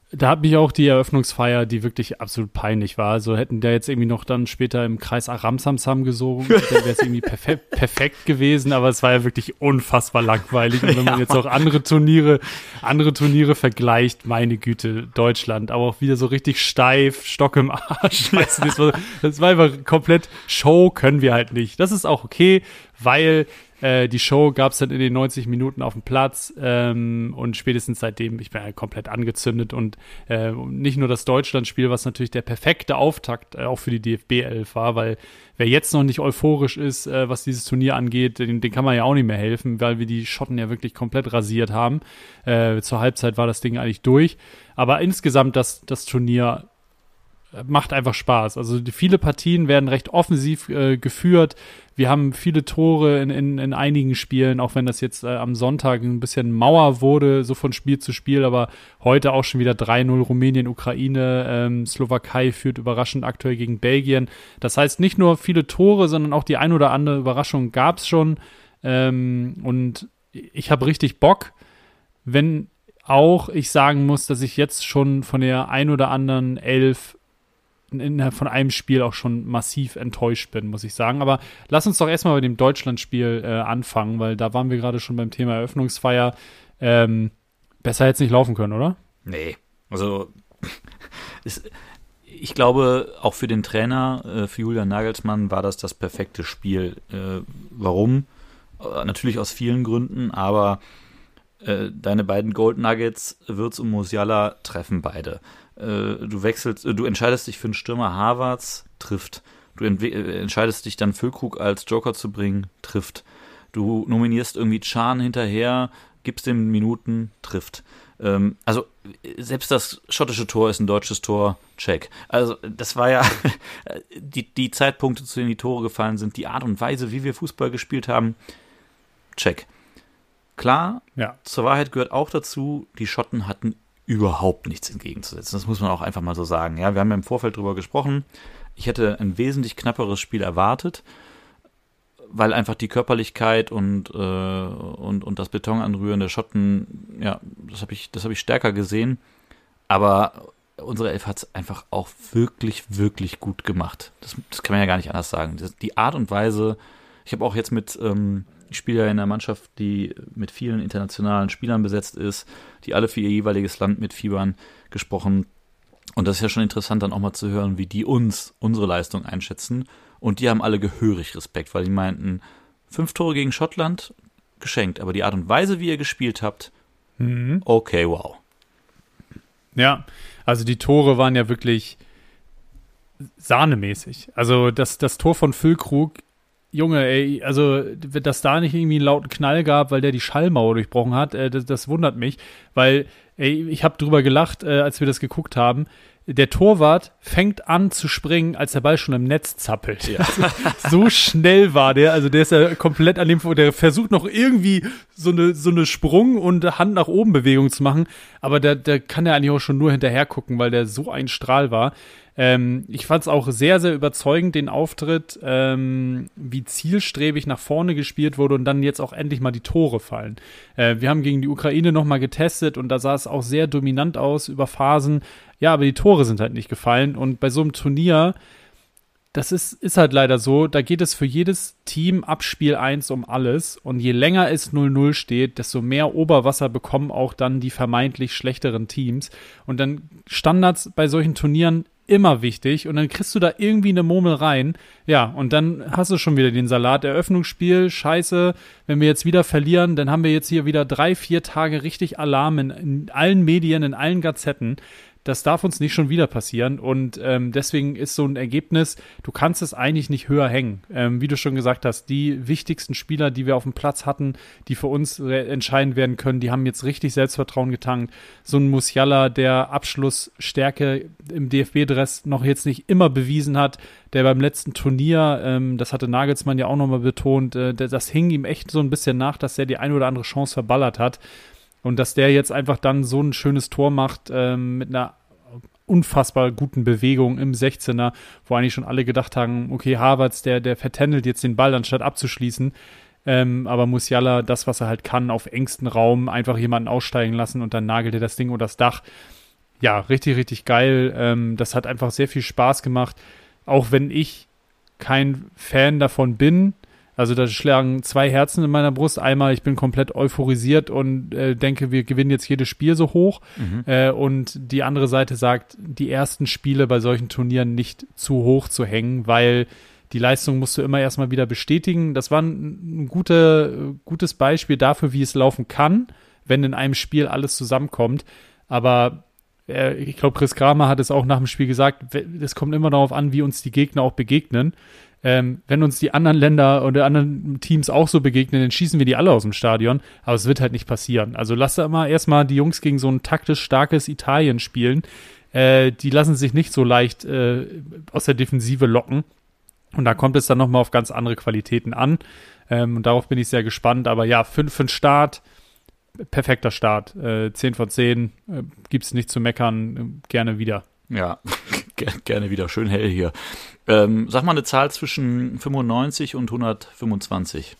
Da hat mich auch die Eröffnungsfeier, die wirklich absolut peinlich war. Also hätten der jetzt irgendwie noch dann später im Kreis Aramsamsam gesungen, dann wäre es irgendwie perfekt, perfekt gewesen, aber es war ja wirklich unfassbar langweilig. Und wenn man ja. jetzt auch andere Turniere, andere Turniere vergleicht, meine Güte, Deutschland, aber auch wieder so richtig steif, Stock im Arsch. Weißt du, das war, das war einfach komplett Show, können wir halt nicht. Das ist auch okay, weil Äh, die Show gab es dann in den neunzig Minuten auf dem Platz ähm, und spätestens seitdem, ich bin halt komplett angezündet und äh, nicht nur das Deutschlandspiel, was natürlich der perfekte Auftakt äh, auch für die D F B elf war, weil wer jetzt noch nicht euphorisch ist, äh, was dieses Turnier angeht, den, den kann man ja auch nicht mehr helfen, weil wir die Schotten ja wirklich komplett rasiert haben. Äh, zur Halbzeit war das Ding eigentlich durch, aber insgesamt das, das Turnier macht einfach Spaß. Also die, viele Partien werden recht offensiv äh, geführt. Wir haben viele Tore in, in, in einigen Spielen, auch wenn das jetzt äh, am Sonntag ein bisschen Mauer wurde, so von Spiel zu Spiel, aber heute auch schon wieder drei null Rumänien, Ukraine, ähm, Slowakei führt überraschend aktuell gegen Belgien. Das heißt, nicht nur viele Tore, sondern auch die ein oder andere Überraschung gab es schon. Ähm, und ich habe richtig Bock, wenn auch ich sagen muss, dass ich jetzt schon von der ein oder anderen Elf innerhalb von einem Spiel auch schon massiv enttäuscht bin, muss ich sagen. Aber lass uns doch erstmal bei dem Deutschlandspiel äh, anfangen, weil da waren wir gerade schon beim Thema Eröffnungsfeier. Ähm, besser hätte es nicht laufen können, oder? Nee, also ist, ich glaube, auch für den Trainer, äh, für Julian Nagelsmann war das das perfekte Spiel. Äh, warum? Äh, natürlich aus vielen Gründen, aber äh, deine beiden Gold Nuggets, Wirtz und Musiala, treffen beide. Du wechselst, du entscheidest dich für einen Stürmer, Havertz, trifft. Du entwe- entscheidest dich dann, Füllkrug als Joker zu bringen, trifft. Du nominierst irgendwie Can hinterher, gibst ihm Minuten, trifft. Ähm, also selbst das schottische Tor ist ein deutsches Tor, check. Also das war ja die, die Zeitpunkte, zu denen die Tore gefallen sind, die Art und Weise, wie wir Fußball gespielt haben, check. Klar, ja. Zur Wahrheit gehört auch dazu, die Schotten hatten überhaupt nichts entgegenzusetzen. Das muss man auch einfach mal so sagen. Ja, wir haben ja im Vorfeld drüber gesprochen. Ich hätte ein wesentlich knapperes Spiel erwartet, weil einfach die Körperlichkeit und, äh, und, und das Betonanrühren der Schotten, ja, das habe ich, das habe ich stärker gesehen. Aber unsere Elf hat es einfach auch wirklich, wirklich gut gemacht. Das, das kann man ja gar nicht anders sagen. Das, die Art und Weise, ich habe auch jetzt mit ähm, Ich spiele ja in einer Mannschaft, die mit vielen internationalen Spielern besetzt ist, die alle für ihr jeweiliges Land mitfiebern, gesprochen. Und das ist ja schon interessant, dann auch mal zu hören, wie die uns, unsere Leistung einschätzen. Und die haben alle gehörig Respekt, weil die meinten, fünf Tore gegen Schottland, geschenkt. Aber die Art und Weise, wie ihr gespielt habt, mhm. okay, wow. Ja, also die Tore waren ja wirklich sahnemäßig. Also das, das Tor von Füllkrug, Junge, ey, also, dass da nicht irgendwie einen lauten Knall gab, weil der die Schallmauer durchbrochen hat, äh, das, das wundert mich, weil, ey, ich habe drüber gelacht, äh, als wir das geguckt haben. Der Torwart fängt an zu springen, als der Ball schon im Netz zappelt. Ja. So schnell war der, also der ist ja komplett an dem, der versucht noch irgendwie so eine, so eine Sprung- und Hand nach oben Bewegung zu machen, aber der, der kann ja eigentlich auch schon nur hinterher gucken, weil der so ein Strahl war. Ähm, ich fand es auch sehr, sehr überzeugend, den Auftritt, ähm, wie zielstrebig nach vorne gespielt wurde und dann jetzt auch endlich mal die Tore fallen. Äh, wir haben gegen die Ukraine nochmal getestet und da sah es auch sehr dominant aus über Phasen. Ja, aber die Tore sind halt nicht gefallen und bei so einem Turnier, das ist, ist halt leider so, da geht es für jedes Team ab Spiel eins um alles und je länger es null null steht, desto mehr Oberwasser bekommen auch dann die vermeintlich schlechteren Teams und dann Standards bei solchen Turnieren immer wichtig und dann kriegst du da irgendwie eine Murmel rein, ja, und dann hast du schon wieder den Salat, Eröffnungsspiel, scheiße, wenn wir jetzt wieder verlieren, dann haben wir jetzt hier wieder drei, vier Tage richtig Alarm in, in allen Medien, in allen Gazetten. Das darf uns nicht schon wieder passieren und ähm, deswegen ist so ein Ergebnis, du kannst es eigentlich nicht höher hängen. Ähm, wie du schon gesagt hast, die wichtigsten Spieler, die wir auf dem Platz hatten, die für uns re- entscheidend werden können, die haben jetzt richtig Selbstvertrauen getankt. So ein Musiala, der Abschlussstärke im D F B-Dress noch jetzt nicht immer bewiesen hat, der beim letzten Turnier, ähm, das hatte Nagelsmann ja auch nochmal betont, äh, der, das hing ihm echt so ein bisschen nach, dass er die ein oder andere Chance verballert hat. Und dass der jetzt einfach dann so ein schönes Tor macht ähm, mit einer unfassbar guten Bewegung im sechzehner, wo eigentlich schon alle gedacht haben, okay, Havertz, der, der vertändelt jetzt den Ball, anstatt abzuschließen. Ähm, aber Musiala, das, was er halt kann, auf engstem Raum einfach jemanden aussteigen lassen und dann nagelt er das Ding unter das Dach. ja, richtig, richtig geil. Ähm, das hat einfach sehr viel Spaß gemacht. Auch wenn ich kein Fan davon bin. Also da schlagen zwei Herzen in meiner Brust. Einmal, ich bin komplett euphorisiert und äh, denke, wir gewinnen jetzt jedes Spiel so hoch. Mhm. Äh, und die andere Seite sagt, die ersten Spiele bei solchen Turnieren nicht zu hoch zu hängen, weil die Leistung musst du immer erstmal wieder bestätigen. Das war ein, ein gute, gutes Beispiel dafür, wie es laufen kann, wenn in einem Spiel alles zusammenkommt. Aber äh, ich glaube, Chris Kramer hat es auch nach dem Spiel gesagt, es kommt immer darauf an, wie uns die Gegner auch begegnen. Ähm, wenn uns die anderen Länder oder anderen Teams auch so begegnen, dann schießen wir die alle aus dem Stadion. Aber es wird halt nicht passieren. Also lass da mal erstmal die Jungs gegen so ein taktisch starkes Italien spielen. Äh, die lassen sich nicht so leicht äh, aus der Defensive locken. Und da kommt es dann nochmal auf ganz andere Qualitäten an. Ähm, und darauf bin ich sehr gespannt. Aber ja, für, für den Start, perfekter Start. Äh, zehn von zehn, äh, gibt's nicht zu meckern. Äh, gerne wieder. Ja, gerne wieder. Schön hell hier. Ähm, sag mal eine Zahl zwischen fünfundneunzig und hundertfünfundzwanzig.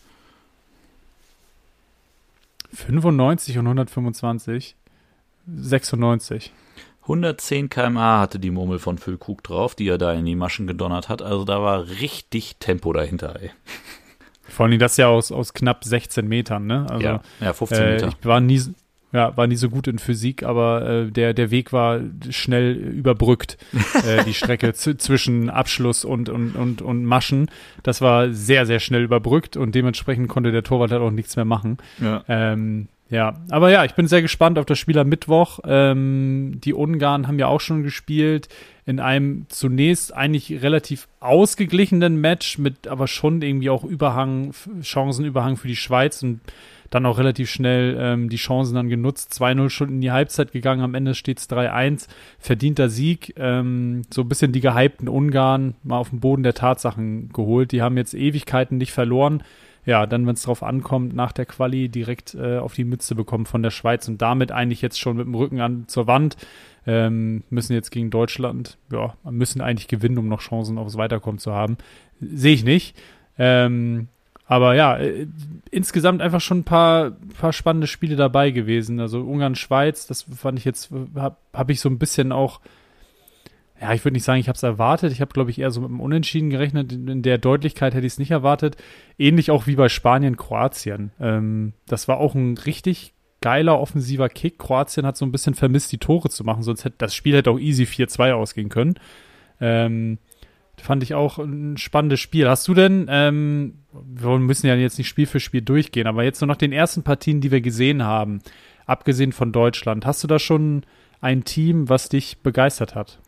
fünfundneunzig und hundertfünfundzwanzig? sechsundneunzig. hundertzehn Kilometer pro Stunde hatte die Murmel von Füllkrug drauf, die er da in die Maschen gedonnert hat. Also da war richtig Tempo dahinter, ey. Vor allem das ja aus, aus knapp sechzehn Metern, ne? Also, ja, ja, fünfzehn Meter. Äh, ich war nie, ja, war nie so gut in Physik, aber äh, der, der Weg war schnell überbrückt, äh, die Strecke z- zwischen Abschluss und, und, und, und Maschen. Das war sehr, sehr schnell überbrückt und dementsprechend konnte der Torwart halt auch nichts mehr machen. Ja. Ähm, ja, aber ja, ich bin sehr gespannt auf das Spiel am Mittwoch. Ähm, die Ungarn haben ja auch schon gespielt in einem zunächst eigentlich relativ ausgeglichenen Match mit aber schon irgendwie auch Überhang, Chancenüberhang für die Schweiz und dann auch relativ schnell ähm, die Chancen dann genutzt. zwei null schon in die Halbzeit gegangen, am Ende steht es drei eins. Verdienter Sieg, ähm, so ein bisschen die gehypten Ungarn mal auf den Boden der Tatsachen geholt. Die haben jetzt Ewigkeiten nicht verloren. Ja, dann, wenn es drauf ankommt, nach der Quali direkt äh, auf die Mütze bekommen von der Schweiz und damit eigentlich jetzt schon mit dem Rücken an zur Wand. Ähm, müssen jetzt gegen Deutschland, ja, müssen eigentlich gewinnen, um noch Chancen aufs Weiterkommen zu haben. Sehe ich nicht. Ähm, aber ja, äh, insgesamt einfach schon ein paar, paar spannende Spiele dabei gewesen. Also Ungarn-Schweiz, das fand ich jetzt, habe hab ich so ein bisschen auch, ja, ich würde nicht sagen, ich habe es erwartet. Ich habe, glaube ich, eher so mit einem Unentschieden gerechnet. In der Deutlichkeit hätte ich es nicht erwartet. Ähnlich auch wie bei Spanien-Kroatien. Ähm, das war auch ein richtig geiler offensiver Kick. Kroatien hat so ein bisschen vermisst, die Tore zu machen. Sonst hätte das Spiel hätte auch easy vier zwei ausgehen können. Ähm, fand ich auch ein spannendes Spiel. Hast du denn, ähm, wir müssen ja jetzt nicht Spiel für Spiel durchgehen, aber jetzt nur nach den ersten Partien, die wir gesehen haben, abgesehen von Deutschland, hast du da schon ein Team, was dich begeistert hat?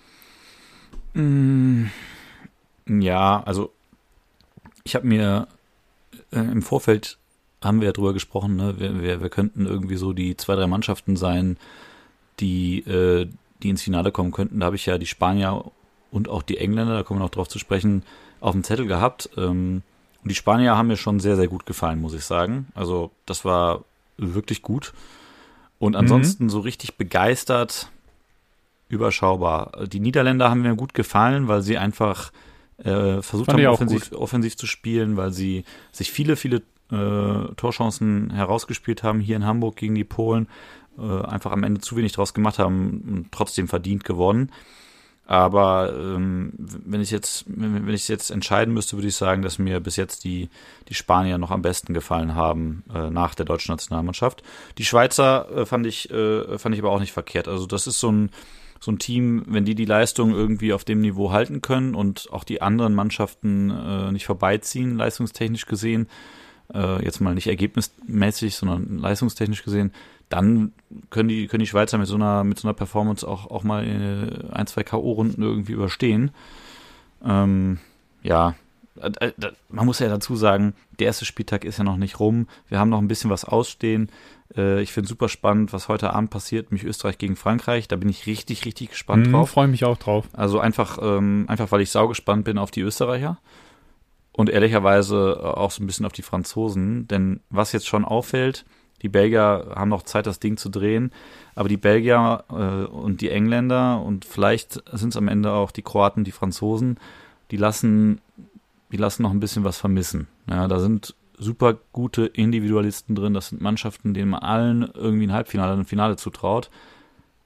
Ja, also ich habe mir äh, im Vorfeld haben wir ja drüber gesprochen, ne? wir, wir, wir könnten irgendwie so die zwei, drei Mannschaften sein, die, äh, die ins Finale kommen könnten. Da habe ich ja die Spanier und auch die Engländer, da kommen wir noch drauf zu sprechen, auf dem Zettel gehabt. Ähm, und die Spanier haben mir schon sehr, sehr gut gefallen, muss ich sagen. Also das war wirklich gut. Und ansonsten mhm. so richtig begeistert, überschaubar. Die Niederländer haben mir gut gefallen, weil sie einfach äh, versucht Fand haben, offensiv, offensiv zu spielen, weil sie sich viele, viele äh, Torchancen herausgespielt haben, hier in Hamburg gegen die Polen, äh, einfach am Ende zu wenig draus gemacht haben und trotzdem verdient gewonnen. Aber ähm, wenn ich jetzt, wenn ich jetzt entscheiden müsste, würde ich sagen, dass mir bis jetzt die, die Spanier noch am besten gefallen haben äh, nach der deutschen Nationalmannschaft. Die Schweizer äh, fand ich, äh, fand ich aber auch nicht verkehrt. Also das ist so ein so ein Team, wenn die die Leistung irgendwie auf dem Niveau halten können und auch die anderen Mannschaften äh, nicht vorbeiziehen, leistungstechnisch gesehen, äh, jetzt mal nicht ergebnismäßig, sondern leistungstechnisch gesehen, dann können die, können die Schweizer mit so einer, mit so einer Performance auch, auch mal ein, zwei K O-Runden irgendwie überstehen. Ähm, ja, äh, äh, man muss ja dazu sagen, der erste Spieltag ist ja noch nicht rum. Wir haben noch ein bisschen was ausstehen. Äh, ich finde super spannend, was heute Abend passiert, nämlich Österreich gegen Frankreich. Da bin ich richtig, richtig gespannt mhm, drauf. Freue mich auch drauf. Also einfach, ähm, einfach, weil ich saugespannt bin auf die Österreicher. Und ehrlicherweise auch so ein bisschen auf die Franzosen. Denn was jetzt schon auffällt, die Belgier haben noch Zeit, das Ding zu drehen. Aber die Belgier äh, und die Engländer und vielleicht sind es am Ende auch die Kroaten, die Franzosen, die lassen, die lassen noch ein bisschen was vermissen. Ja, da sind super gute Individualisten drin. Das sind Mannschaften, denen man allen irgendwie ein Halbfinale, ein Finale zutraut.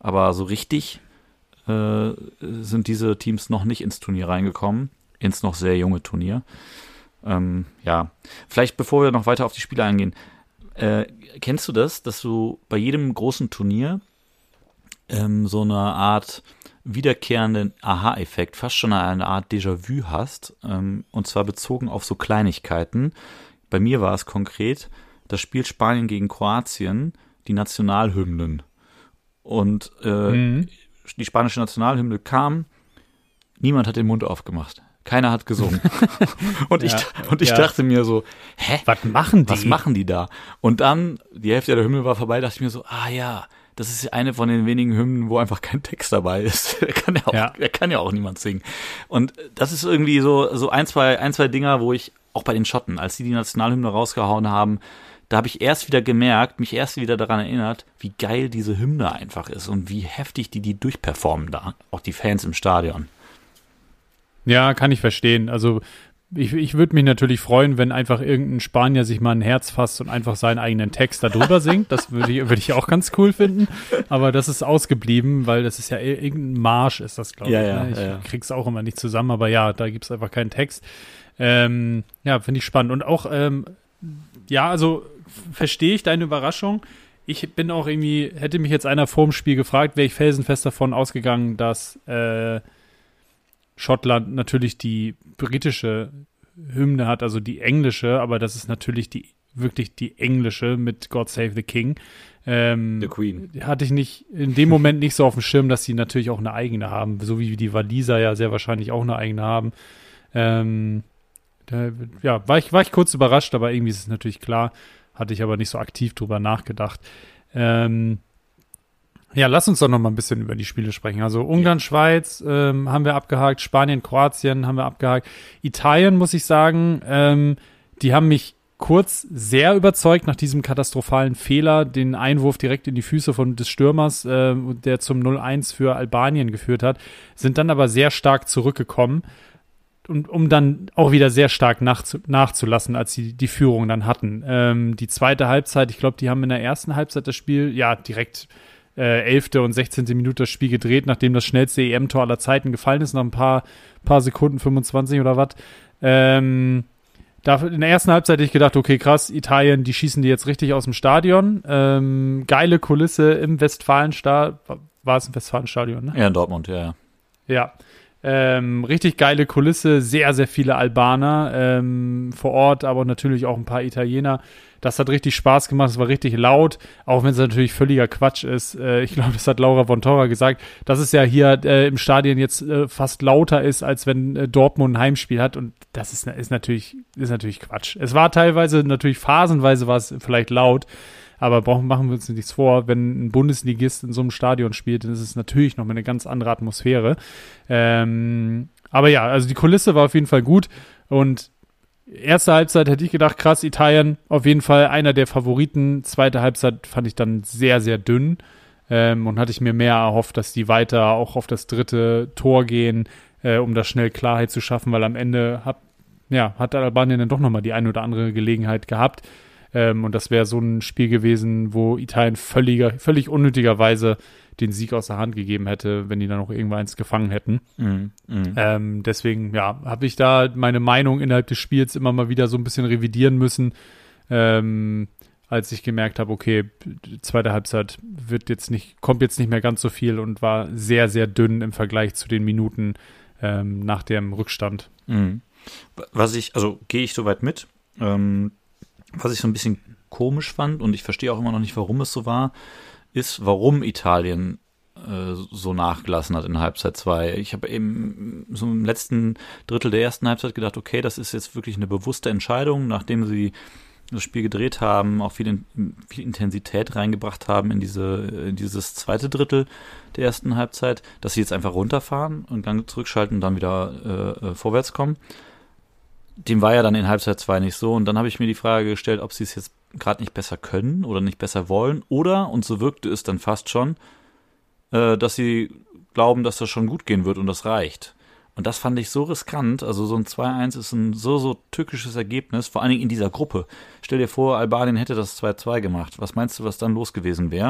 aber so richtig äh, sind diese Teams noch nicht ins Turnier reingekommen, ins noch sehr junge Turnier. Ähm, ja, vielleicht bevor wir noch weiter auf die Spiele eingehen, äh, kennst du das, dass du bei jedem großen Turnier ähm, so eine Art wiederkehrenden Aha-Effekt, fast schon eine Art Déjà-vu hast, ähm, und zwar bezogen auf so Kleinigkeiten. Bei mir war es konkret, das Spiel Spanien gegen Kroatien, die Nationalhymnen. Und äh, mhm. die spanische Nationalhymne kam, niemand hat den Mund aufgemacht. Keiner hat gesungen. und ich, ja, und ich ja. dachte mir so, hä? Was machen die? Was machen die da? Und dann, die Hälfte der Hymne war vorbei, dachte ich mir so, ah ja, das ist eine von den wenigen Hymnen, wo einfach kein Text dabei ist. Der kann ja auch, ja. Der kann ja auch niemand singen. Und das ist irgendwie so, so ein, zwei, ein, zwei Dinger, wo ich, auch bei den Schotten, als die die Nationalhymne rausgehauen haben, da habe ich erst wieder gemerkt, mich erst wieder daran erinnert, wie geil diese Hymne einfach ist und wie heftig die die durchperformen da. Auch die Fans im Stadion. Ja, kann ich verstehen. Also ich, ich würde mich natürlich freuen, wenn einfach irgendein Spanier sich mal ein Herz fasst und einfach seinen eigenen Text da drüber singt. Das würde ich, würd ich auch ganz cool finden. Aber das ist ausgeblieben, weil das ist ja irgendein Marsch, ist das, glaube ja, ich. Ja, ne? Ich ja. krieg's auch immer nicht zusammen, aber ja, da gibt's einfach keinen Text. Ähm, ja, finde ich spannend. Und auch, ähm, ja, also verstehe ich deine Überraschung. Ich bin auch irgendwie, hätte mich jetzt einer vor dem Spiel gefragt, wäre ich felsenfest davon ausgegangen, dass äh, Schottland natürlich die britische Hymne hat, also die englische, aber das ist natürlich die wirklich die englische mit God Save the King. Ähm, the Queen. Hatte ich nicht in dem Moment nicht so auf dem Schirm, dass sie natürlich auch eine eigene haben, so wie die Waliser ja sehr wahrscheinlich auch eine eigene haben. Ähm, da, ja, war ich, war ich kurz überrascht, aber irgendwie ist es natürlich klar, hatte ich aber nicht so aktiv drüber nachgedacht. Ähm, Ja, lass uns doch noch mal ein bisschen über die Spiele sprechen. Also Ungarn, ja. Schweiz ähm, haben wir abgehakt, Spanien, Kroatien haben wir abgehakt. Italien, muss ich sagen, ähm, die haben mich kurz sehr überzeugt nach diesem katastrophalen Fehler, den Einwurf direkt in die Füße von des Stürmers, äh, der zum null eins für Albanien geführt hat, sind dann aber sehr stark zurückgekommen, und, um dann auch wieder sehr stark nachzu- nachzulassen, als sie die Führung dann hatten. Ähm, die zweite Halbzeit, ich glaube, die haben in der ersten Halbzeit das Spiel, ja, direkt Äh, elfte und sechzehnte Minute das Spiel gedreht, nachdem das schnellste E M-Tor aller Zeiten gefallen ist, nach ein paar, paar Sekunden, fünfundzwanzig oder was. Ähm, da, in der ersten Halbzeit hätte ich gedacht, okay, krass, Italien, die schießen die jetzt richtig aus dem Stadion. Ähm, geile Kulisse im Westfalenstadion. War es im Westfalenstadion, ne? Ja, in Dortmund, ja, ja. Ja. Ähm, richtig geile Kulisse, sehr, sehr viele Albaner ähm, vor Ort, aber natürlich auch ein paar Italiener. Das hat richtig Spaß gemacht, es war richtig laut, auch wenn es natürlich völliger Quatsch ist. Äh, ich glaube, das hat Laura von Torra gesagt, dass es ja hier äh, im Stadion jetzt äh, fast lauter ist, als wenn äh, Dortmund ein Heimspiel hat, und das ist, ist, natürlich, ist natürlich Quatsch. Es war teilweise, natürlich phasenweise war es vielleicht laut, aber brauchen, machen wir uns nichts vor, wenn ein Bundesligist in so einem Stadion spielt, dann ist es natürlich noch mal eine ganz andere Atmosphäre. Ähm, aber ja, also die Kulisse war auf jeden Fall gut, und erste Halbzeit hätte ich gedacht, krass, Italien auf jeden Fall einer der Favoriten. Zweite Halbzeit fand ich dann sehr, sehr dünn, ähm, und hatte ich mir mehr erhofft, dass die weiter auch auf das dritte Tor gehen, äh, um da schnell Klarheit zu schaffen, weil am Ende hat, ja, hat Albanien dann doch nochmal die eine oder andere Gelegenheit gehabt. Ähm, und das wäre so ein Spiel gewesen, wo Italien völliger, völlig unnötigerweise den Sieg aus der Hand gegeben hätte, wenn die dann noch irgendwo eins gefangen hätten. Mm, mm. Ähm, deswegen, ja, habe ich da meine Meinung innerhalb des Spiels immer mal wieder so ein bisschen revidieren müssen, ähm, als ich gemerkt habe, okay, die zweite Halbzeit wird jetzt nicht, kommt jetzt nicht mehr ganz so viel und war sehr, sehr dünn im Vergleich zu den Minuten ähm, nach dem Rückstand. Mm. Was ich, also gehe ich soweit mit, ähm, was ich so ein bisschen komisch fand, und ich verstehe auch immer noch nicht, warum es so war, ist, warum Italien äh, so nachgelassen hat in Halbzeit zwei. Ich habe eben so im letzten Drittel der ersten Halbzeit gedacht, okay, das ist jetzt wirklich eine bewusste Entscheidung, nachdem sie das Spiel gedreht haben, auch viel, in, viel Intensität reingebracht haben in diese in dieses zweite Drittel der ersten Halbzeit, dass sie jetzt einfach runterfahren und dann zurückschalten und dann wieder äh, vorwärts kommen. Dem war ja dann in Halbzeit zwei nicht so, und dann habe ich mir die Frage gestellt, ob sie es jetzt gerade nicht besser können oder nicht besser wollen, oder, und so wirkte es dann fast schon, äh, dass sie glauben, dass das schon gut gehen wird und das reicht. Und das fand ich so riskant, also so ein zwei eins ist ein so, so tückisches Ergebnis, vor allen Dingen in dieser Gruppe. Stell dir vor, Albanien hätte das zwei zwei gemacht. Was meinst du, was dann los gewesen wäre?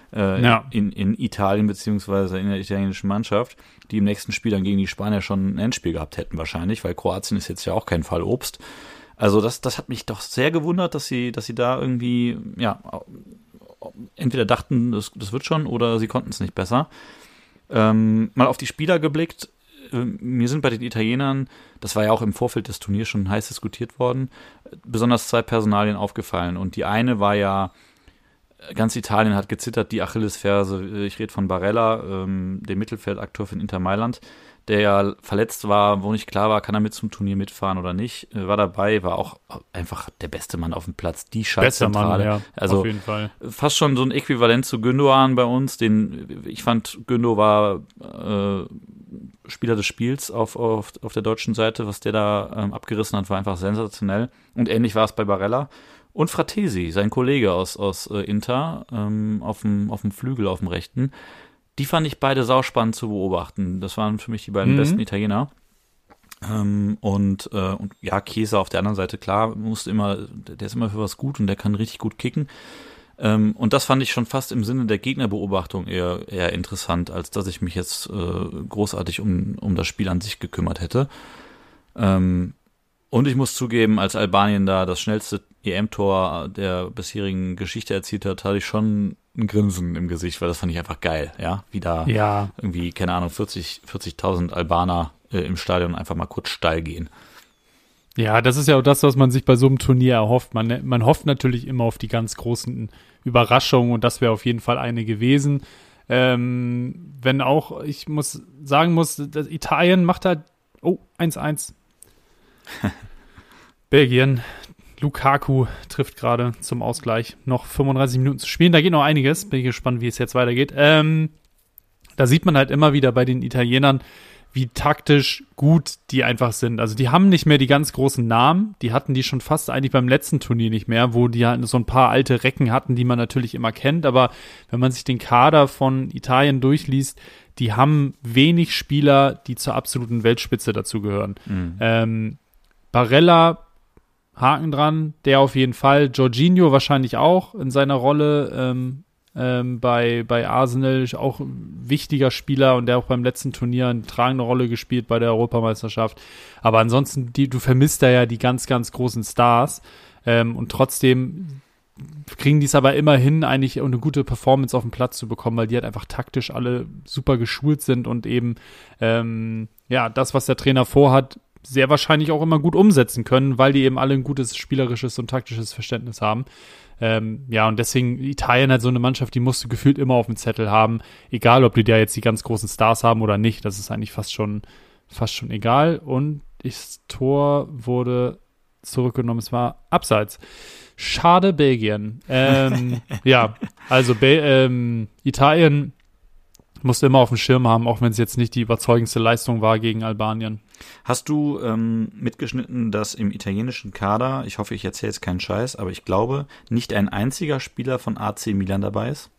äh, ja. in, in Italien beziehungsweise in der italienischen Mannschaft, die im nächsten Spiel dann gegen die Spanier schon ein Endspiel gehabt hätten wahrscheinlich, weil Kroatien ist jetzt ja auch kein Fall Obst. Also das, das hat mich doch sehr gewundert, dass sie, dass sie da irgendwie, ja, entweder dachten, das, das wird schon, oder sie konnten es nicht besser. Ähm, mal auf die Spieler geblickt. Mir sind bei den Italienern, das war ja auch im Vorfeld des Turniers schon heiß diskutiert worden, besonders zwei Personalien aufgefallen. Und die eine war ja, ganz Italien hat gezittert, die Achillesferse. Ich rede von Barella, ähm, dem Mittelfeldakteur von Inter Mailand, der ja verletzt war, wo nicht klar war, kann er mit zum Turnier mitfahren oder nicht. War dabei, war auch einfach der beste Mann auf dem Platz, die Schaltzentrale. Ja, also auf jeden Fall. Fast schon so ein Äquivalent zu Gündoğan bei uns. Den, ich fand, Gündo war äh, Spieler des Spiels auf, auf, auf der deutschen Seite. Was der da ähm, abgerissen hat, war einfach sensationell. Und ähnlich war es bei Barella. Und Fratesi, sein Kollege aus, aus äh, Inter, ähm, auf dem auf dem Flügel, auf dem rechten. Die fand ich beide sauspannend zu beobachten. Das waren für mich die beiden mhm. besten Italiener. Ähm, und, äh, und ja, Chiesa auf der anderen Seite, klar, musste immer, der ist immer für was gut und der kann richtig gut kicken. Ähm, und das fand ich schon fast im Sinne der Gegnerbeobachtung eher, eher interessant, als dass ich mich jetzt äh, großartig um, um das Spiel an sich gekümmert hätte. Ähm, und ich muss zugeben, als Albanien da das schnellste E M-Tor der bisherigen Geschichte erzielt hat, hatte ich schon ein Grinsen im Gesicht, weil das fand ich einfach geil, ja, wie da ja. irgendwie, keine Ahnung, vierzig, vierzigtausend Albaner äh, im Stadion einfach mal kurz steil gehen. Ja, das ist ja auch das, was man sich bei so einem Turnier erhofft. Man, man hofft natürlich immer auf die ganz großen Überraschungen und das wäre auf jeden Fall eine gewesen. Ähm, wenn auch, ich muss sagen muss, dass Italien macht halt, oh, eins eins. Belgien, Lukaku trifft gerade zum Ausgleich. Noch fünfunddreißig Minuten zu spielen. Da geht noch einiges. Bin ich gespannt, wie es jetzt weitergeht. Ähm, da sieht man halt immer wieder bei den Italienern, wie taktisch gut die einfach sind. Also die haben nicht mehr die ganz großen Namen. Die hatten die schon fast eigentlich beim letzten Turnier nicht mehr, wo die halt so ein paar alte Recken hatten, die man natürlich immer kennt. Aber wenn man sich den Kader von Italien durchliest, die haben wenig Spieler, die zur absoluten Weltspitze dazugehören. Mhm. Ähm, Barella, Haken dran, der auf jeden Fall. Jorginho wahrscheinlich auch in seiner Rolle ähm, ähm, bei, bei Arsenal, auch ein wichtiger Spieler und der auch beim letzten Turnier eine tragende Rolle gespielt bei der Europameisterschaft. Aber ansonsten, die, du vermisst da ja die ganz, ganz großen Stars ähm, und trotzdem kriegen die es aber immerhin eigentlich eine gute Performance auf den Platz zu bekommen, weil die halt einfach taktisch alle super geschult sind und eben ähm, ja, das, was der Trainer vorhat, sehr wahrscheinlich auch immer gut umsetzen können, weil die eben alle ein gutes spielerisches und taktisches Verständnis haben. Ähm, ja, und deswegen Italien hat so eine Mannschaft, die musst du gefühlt immer auf dem Zettel haben, egal ob die da jetzt die ganz großen Stars haben oder nicht, das ist eigentlich fast schon fast schon egal. Und das Tor wurde zurückgenommen, es war abseits. Schade Belgien. Ähm, ja, also Be- ähm, Italien musst du immer auf dem Schirm haben, auch wenn es jetzt nicht die überzeugendste Leistung war gegen Albanien. Hast du ähm, mitgeschnitten, dass im italienischen Kader, ich hoffe, ich erzähle jetzt keinen Scheiß, aber ich glaube, nicht ein einziger Spieler von A C Milan dabei ist?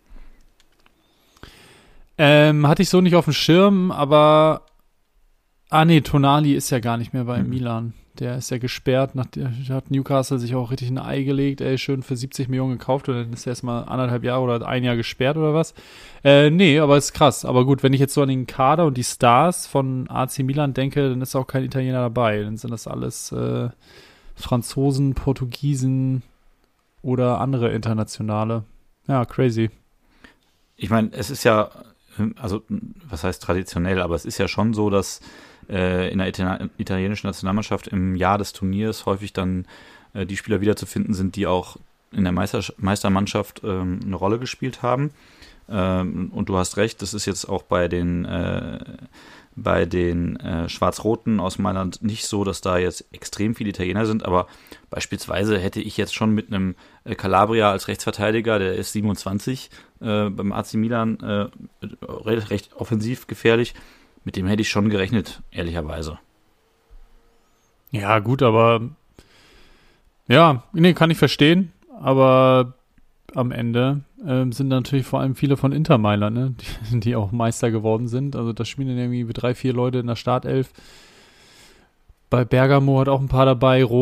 Ähm, hatte ich so nicht auf dem Schirm, aber ah nee, Tonali ist ja gar nicht mehr bei mhm. Milan. Der ist ja gesperrt, nach, der hat Newcastle sich auch richtig ein Ei gelegt, ey, schön für siebzig Millionen gekauft und dann ist er erstmal anderthalb Jahre oder ein Jahr gesperrt oder was. Äh, nee, aber ist krass. Aber gut, wenn ich jetzt so an den Kader und die Stars von A C Milan denke, dann ist auch kein Italiener dabei. Dann sind das alles äh, Franzosen, Portugiesen oder andere Internationale. Ja, crazy. Ich meine, es ist ja, also was heißt traditionell, aber es ist ja schon so, dass in der italienischen Nationalmannschaft im Jahr des Turniers häufig dann äh, die Spieler wiederzufinden sind, die auch in der Meister- Meistermannschaft ähm, eine Rolle gespielt haben. Ähm, und du hast recht, das ist jetzt auch bei den äh, bei den äh, Schwarz-Roten aus Mailand nicht so, dass da jetzt extrem viele Italiener sind, aber beispielsweise hätte ich jetzt schon mit einem äh, Calabria als Rechtsverteidiger, der ist siebenundzwanzig, äh, beim A C Milan äh, recht, recht offensiv gefährlich. Mit dem hätte ich schon gerechnet, ehrlicherweise. Ja, gut, aber ja, nee, kann ich verstehen, aber am Ende äh, sind natürlich vor allem viele von Inter Mailand, ne, die, die auch Meister geworden sind. Also da spielen dann irgendwie drei, vier Leute in der Startelf. Bei Bergamo hat auch ein paar dabei, Rom.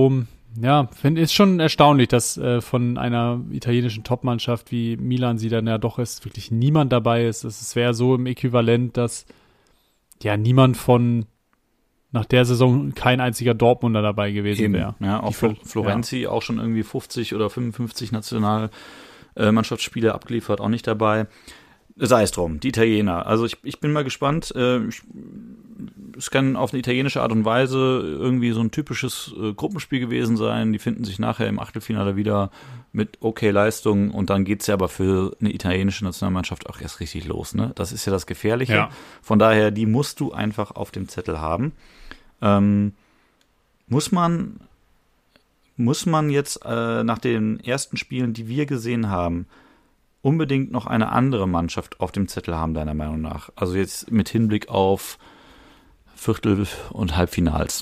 Ja, finde ist schon erstaunlich, dass äh, von einer italienischen Topmannschaft wie Milan sie dann ja doch ist, wirklich niemand dabei ist. Es wäre so im Äquivalent, dass ja niemand von nach der Saison kein einziger Dortmunder dabei gewesen wäre. Ja, auch Flo- Florenzi ja. auch schon irgendwie fünfzig oder fünfundfünfzig Nationalmannschaftsspiele abgeliefert, auch nicht dabei. Sei es drum, die Italiener. Also ich, ich bin mal gespannt. Äh, ich, es kann auf eine italienische Art und Weise irgendwie so ein typisches äh, Gruppenspiel gewesen sein. Die finden sich nachher im Achtelfinale wieder mit okay Leistungen und dann geht's ja aber für eine italienische Nationalmannschaft auch erst richtig los. Ne? Das ist ja das Gefährliche. Ja. Von daher, die musst du einfach auf dem Zettel haben. Ähm, muss man muss man jetzt äh, nach den ersten Spielen, die wir gesehen haben, unbedingt noch eine andere Mannschaft auf dem Zettel haben, deiner Meinung nach? Also jetzt mit Hinblick auf Viertel- und Halbfinals.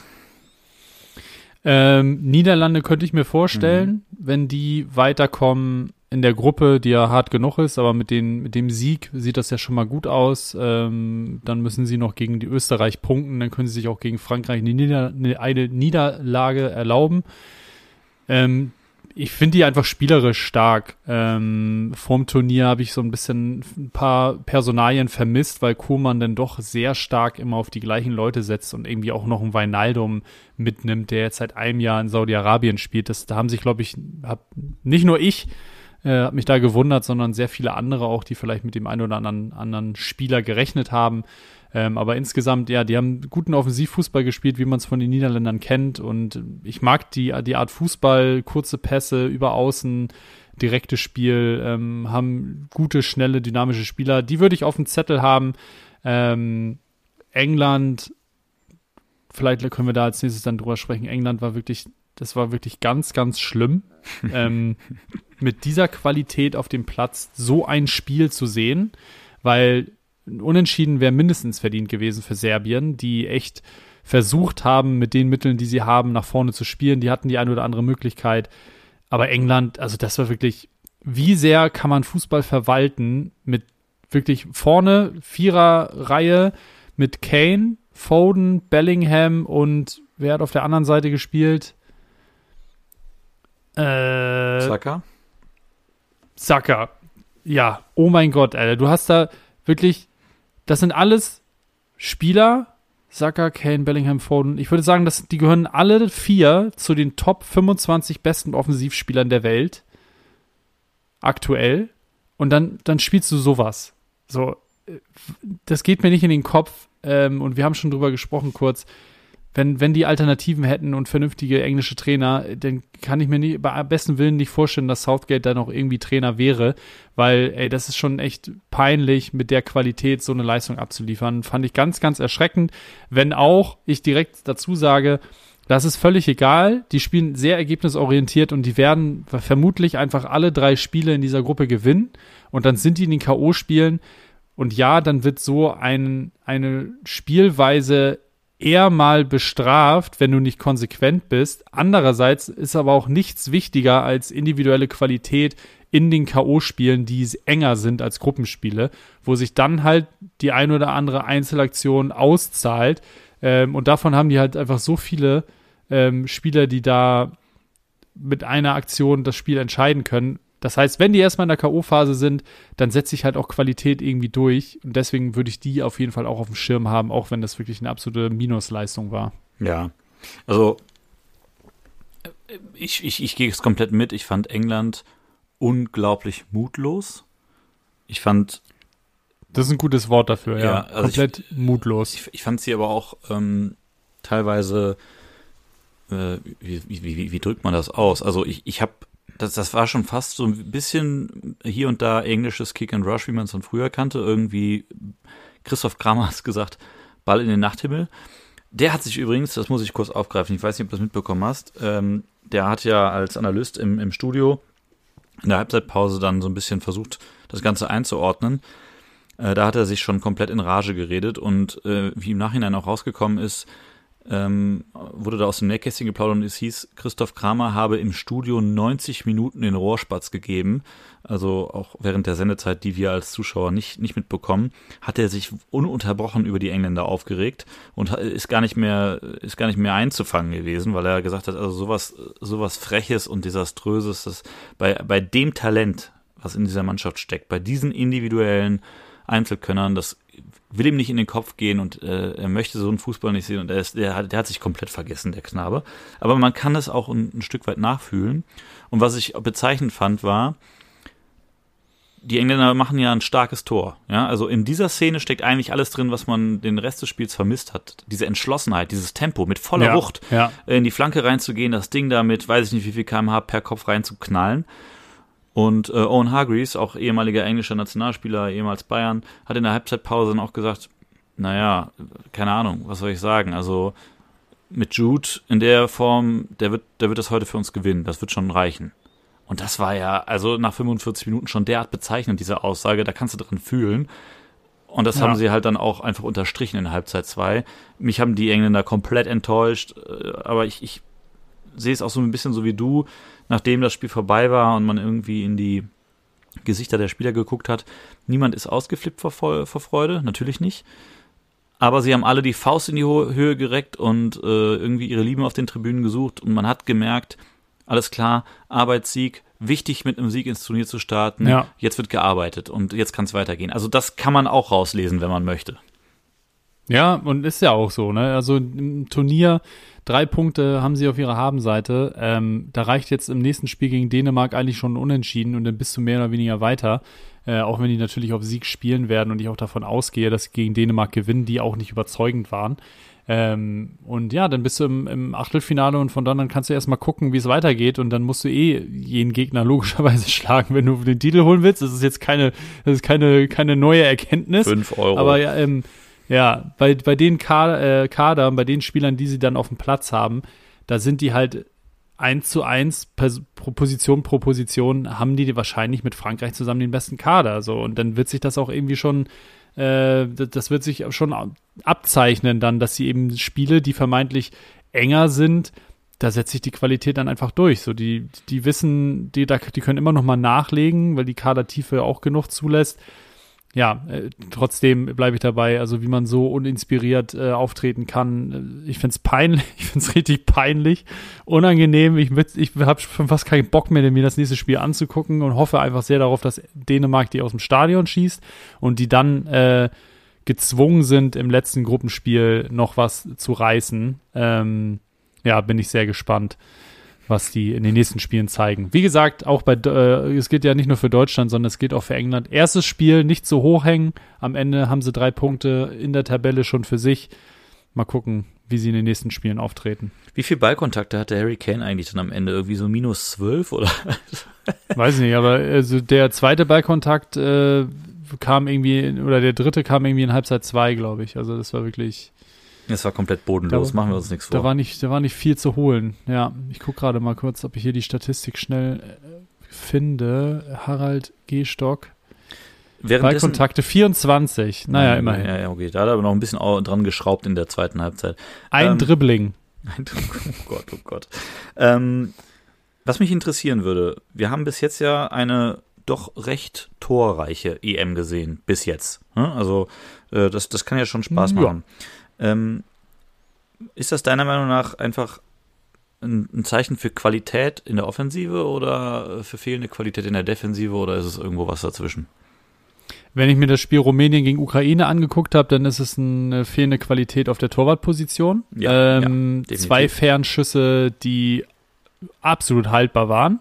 Ähm, Niederlande könnte ich mir vorstellen, mhm. wenn die weiterkommen in der Gruppe, die ja hart genug ist, aber mit, den, mit dem Sieg sieht das ja schon mal gut aus. Ähm, dann müssen sie noch gegen die Österreich punkten, dann können sie sich auch gegen Frankreich eine, Nieder- eine Niederlage erlauben. Ähm, Ich finde die einfach spielerisch stark. Ähm, vorm Turnier habe ich so ein bisschen ein paar Personalien vermisst, weil Koeman dann doch sehr stark immer auf die gleichen Leute setzt und irgendwie auch noch einen Wijnaldum mitnimmt, der jetzt seit einem Jahr in Saudi-Arabien spielt. Das, da haben sich, glaube ich, hab, nicht nur ich äh, habe mich da gewundert, sondern sehr viele andere auch, die vielleicht mit dem einen oder anderen, anderen Spieler gerechnet haben. Ähm, aber insgesamt, ja, die haben guten Offensivfußball gespielt, wie man es von den Niederländern kennt. Und ich mag die, die Art Fußball, kurze Pässe über Außen, direktes Spiel, ähm, haben gute, schnelle, dynamische Spieler. Die würde ich auf dem Zettel haben. Ähm, England, vielleicht können wir da als nächstes dann drüber sprechen. England war wirklich, das war wirklich ganz, ganz schlimm. ähm, mit dieser Qualität auf dem Platz so ein Spiel zu sehen, weil Unentschieden wäre mindestens verdient gewesen für Serbien, die echt versucht haben, mit den Mitteln, die sie haben, nach vorne zu spielen. Die hatten die eine oder andere Möglichkeit. Aber England, also das war wirklich, wie sehr kann man Fußball verwalten mit wirklich vorne Viererreihe mit Kane, Foden, Bellingham und wer hat auf der anderen Seite gespielt? Äh, Saka? Saka. Ja, oh mein Gott, Alter. Du hast da wirklich, das sind alles Spieler, Saka, Kane, Bellingham, Foden. Ich würde sagen, dass die gehören alle vier zu den Top fünfundzwanzig besten Offensivspielern der Welt. Aktuell. Und dann, dann spielst du sowas. So, das geht mir nicht in den Kopf. Ähm, und wir haben schon drüber gesprochen kurz. Wenn, wenn die Alternativen hätten und vernünftige englische Trainer, dann kann ich mir nicht, bei besten Willen nicht vorstellen, dass Southgate da noch irgendwie Trainer wäre, weil, ey, das ist schon echt peinlich, mit der Qualität so eine Leistung abzuliefern. Fand ich ganz, ganz erschreckend. Wenn auch ich direkt dazu sage, das ist völlig egal. Die spielen sehr ergebnisorientiert und die werden vermutlich einfach alle drei Spiele in dieser Gruppe gewinnen und dann sind die in den K O-Spielen und ja, dann wird so ein, eine Spielweise eher mal bestraft, wenn du nicht konsequent bist. Andererseits ist aber auch nichts wichtiger als individuelle Qualität in den K O-Spielen, die enger sind als Gruppenspiele, wo sich dann halt die ein oder andere Einzelaktion auszahlt. Ähm, und davon haben die halt einfach so viele ähm, Spieler, die da mit einer Aktion das Spiel entscheiden können. Das heißt, wenn die erstmal in der K O-Phase sind, dann setzt sich halt auch Qualität irgendwie durch. Und deswegen würde ich die auf jeden Fall auch auf dem Schirm haben, auch wenn das wirklich eine absolute Minusleistung war. Ja, also ich, ich, ich gehe es komplett mit. Ich fand England unglaublich mutlos. Ich fand... Das ist ein gutes Wort dafür, ja. ja also komplett ich, mutlos. Ich, ich fand sie aber auch ähm, teilweise... Äh, wie, wie, wie, wie drückt man das aus? Also ich, ich habe Das, das war schon fast so ein bisschen hier und da englisches Kick and Rush, wie man es von früher kannte. Irgendwie, Christoph Kramer hat gesagt, Ball in den Nachthimmel. Der hat sich übrigens, das muss ich kurz aufgreifen, ich weiß nicht, ob du das mitbekommen hast, ähm, der hat ja als Analyst im, im Studio in der Halbzeitpause dann so ein bisschen versucht, das Ganze einzuordnen. Äh, da hat er sich schon komplett in Rage geredet und äh, wie im Nachhinein auch rausgekommen ist, ähm, wurde da aus dem Nähkästchen geplaudert und es hieß, Christoph Kramer habe im Studio neunzig Minuten den Rohrspatz gegeben, also auch während der Sendezeit, die wir als Zuschauer nicht, nicht mitbekommen, hat er sich ununterbrochen über die Engländer aufgeregt und ist gar nicht mehr, ist gar nicht mehr einzufangen gewesen, weil er gesagt hat, also sowas, sowas Freches und Desaströses, das bei, bei dem Talent, was in dieser Mannschaft steckt, bei diesen individuellen Einzelkönnern, das will ihm nicht in den Kopf gehen und äh, er möchte so einen Fußball nicht sehen und er ist, der, hat, der hat sich komplett vergessen, der Knabe. Aber man kann das auch ein, ein Stück weit nachfühlen. Und was ich bezeichnend fand, war, die Engländer machen ja ein starkes Tor. Ja? Also in dieser Szene steckt eigentlich alles drin, was man den Rest des Spiels vermisst hat. Diese Entschlossenheit, dieses Tempo, mit voller ja, Wucht ja. in die Flanke reinzugehen, das Ding da mit, weiß ich nicht wie viel Kilometer pro Stunde per Kopf reinzuknallen. Und äh, Owen Hargreaves, auch ehemaliger englischer Nationalspieler, ehemals Bayern, hat in der Halbzeitpause dann auch gesagt, naja, keine Ahnung, was soll ich sagen, also mit Jude in der Form, der wird, der wird das heute für uns gewinnen, das wird schon reichen. Und das war ja, also nach fünfundvierzig Minuten schon derart bezeichnend, diese Aussage, da kannst du drin fühlen. Und das ja. haben sie halt dann auch einfach unterstrichen in Halbzeit zwei. Mich haben die Engländer komplett enttäuscht, aber ich, ich sehe es auch so ein bisschen so wie du, nachdem das Spiel vorbei war und man irgendwie in die Gesichter der Spieler geguckt hat, niemand ist ausgeflippt vor, vor Freude, natürlich nicht. Aber sie haben alle die Faust in die Höhe gereckt und äh, irgendwie ihre Lieben auf den Tribünen gesucht und man hat gemerkt, alles klar, Arbeitssieg, wichtig mit einem Sieg ins Turnier zu starten, ja. jetzt wird gearbeitet und jetzt kann es weitergehen. Also das kann man auch rauslesen, wenn man möchte. Ja, und ist ja auch so, ne? Also im Turnier, drei Punkte haben sie auf ihrer Habenseite. Ähm, da reicht jetzt im nächsten Spiel gegen Dänemark eigentlich schon unentschieden und dann bist du mehr oder weniger weiter. Äh, auch wenn die natürlich auf Sieg spielen werden und ich auch davon ausgehe, dass sie gegen Dänemark gewinnen, die auch nicht überzeugend waren. Ähm, und ja, dann bist du im, im Achtelfinale und von dann an kannst du erstmal gucken, wie es weitergeht und dann musst du eh jeden Gegner logischerweise schlagen, wenn du den Titel holen willst. Das ist jetzt keine, das ist keine, keine neue Erkenntnis. Fünf Euro. Aber ja, ähm, Ja, bei, bei den Kader, äh, Kadern, bei den Spielern, die sie dann auf dem Platz haben, da sind die halt eins zu eins, Pers- pro Position pro Position, haben die wahrscheinlich mit Frankreich zusammen den besten Kader. So. Und dann wird sich das auch irgendwie schon, äh, das wird sich schon abzeichnen dann, dass sie eben Spiele, die vermeintlich enger sind, da setzt sich die Qualität dann einfach durch. So, die, die wissen, die, die können immer noch mal nachlegen, weil die Kadertiefe auch genug zulässt. Ja, äh, trotzdem bleibe ich dabei, also wie man so uninspiriert äh, auftreten kann. Ich find's peinlich, ich find's richtig peinlich, unangenehm. Ich, ich habe schon fast keinen Bock mehr, mir das nächste Spiel anzugucken und hoffe einfach sehr darauf, dass Dänemark die aus dem Stadion schießt und die dann äh, gezwungen sind, im letzten Gruppenspiel noch was zu reißen. Ähm, ja, bin ich sehr gespannt, was die in den nächsten Spielen zeigen. Wie gesagt, auch bei äh, es geht ja nicht nur für Deutschland, sondern es geht auch für England. Erstes Spiel nicht so hoch hängen. Am Ende haben sie drei Punkte in der Tabelle schon für sich. Mal gucken, wie sie in den nächsten Spielen auftreten. Wie viel Ballkontakte hatte Harry Kane eigentlich dann am Ende? Irgendwie so minus zwölf oder? Weiß nicht, aber also der zweite Ballkontakt äh, kam irgendwie, oder der dritte kam irgendwie in Halbzeit zwei, glaube ich. Also das war wirklich... Das war komplett bodenlos, da, machen wir uns nichts vor. Da war nicht, da war nicht viel zu holen. Ja, ich gucke gerade mal kurz, ob ich hier die Statistik schnell äh, finde. Harald Gehstock. Ballkontakte vierundzwanzig. Naja, ja, immerhin. Ja, ja, okay. Da hat er aber noch ein bisschen dran geschraubt in der zweiten Halbzeit. Ein ähm, Dribbling. Ein, oh Gott, oh Gott. Ähm, was mich interessieren würde, wir haben bis jetzt ja eine doch recht torreiche E M gesehen. Bis jetzt. Also, äh, das, das kann ja schon Spaß machen. Ja. Ähm, ist das deiner Meinung nach einfach ein, ein Zeichen für Qualität in der Offensive oder für fehlende Qualität in der Defensive oder ist es irgendwo was dazwischen? Wenn ich mir das Spiel Rumänien gegen Ukraine angeguckt habe, dann ist es eine fehlende Qualität auf der Torwartposition. Ja, ähm, ja, zwei Fernschüsse, die absolut haltbar waren.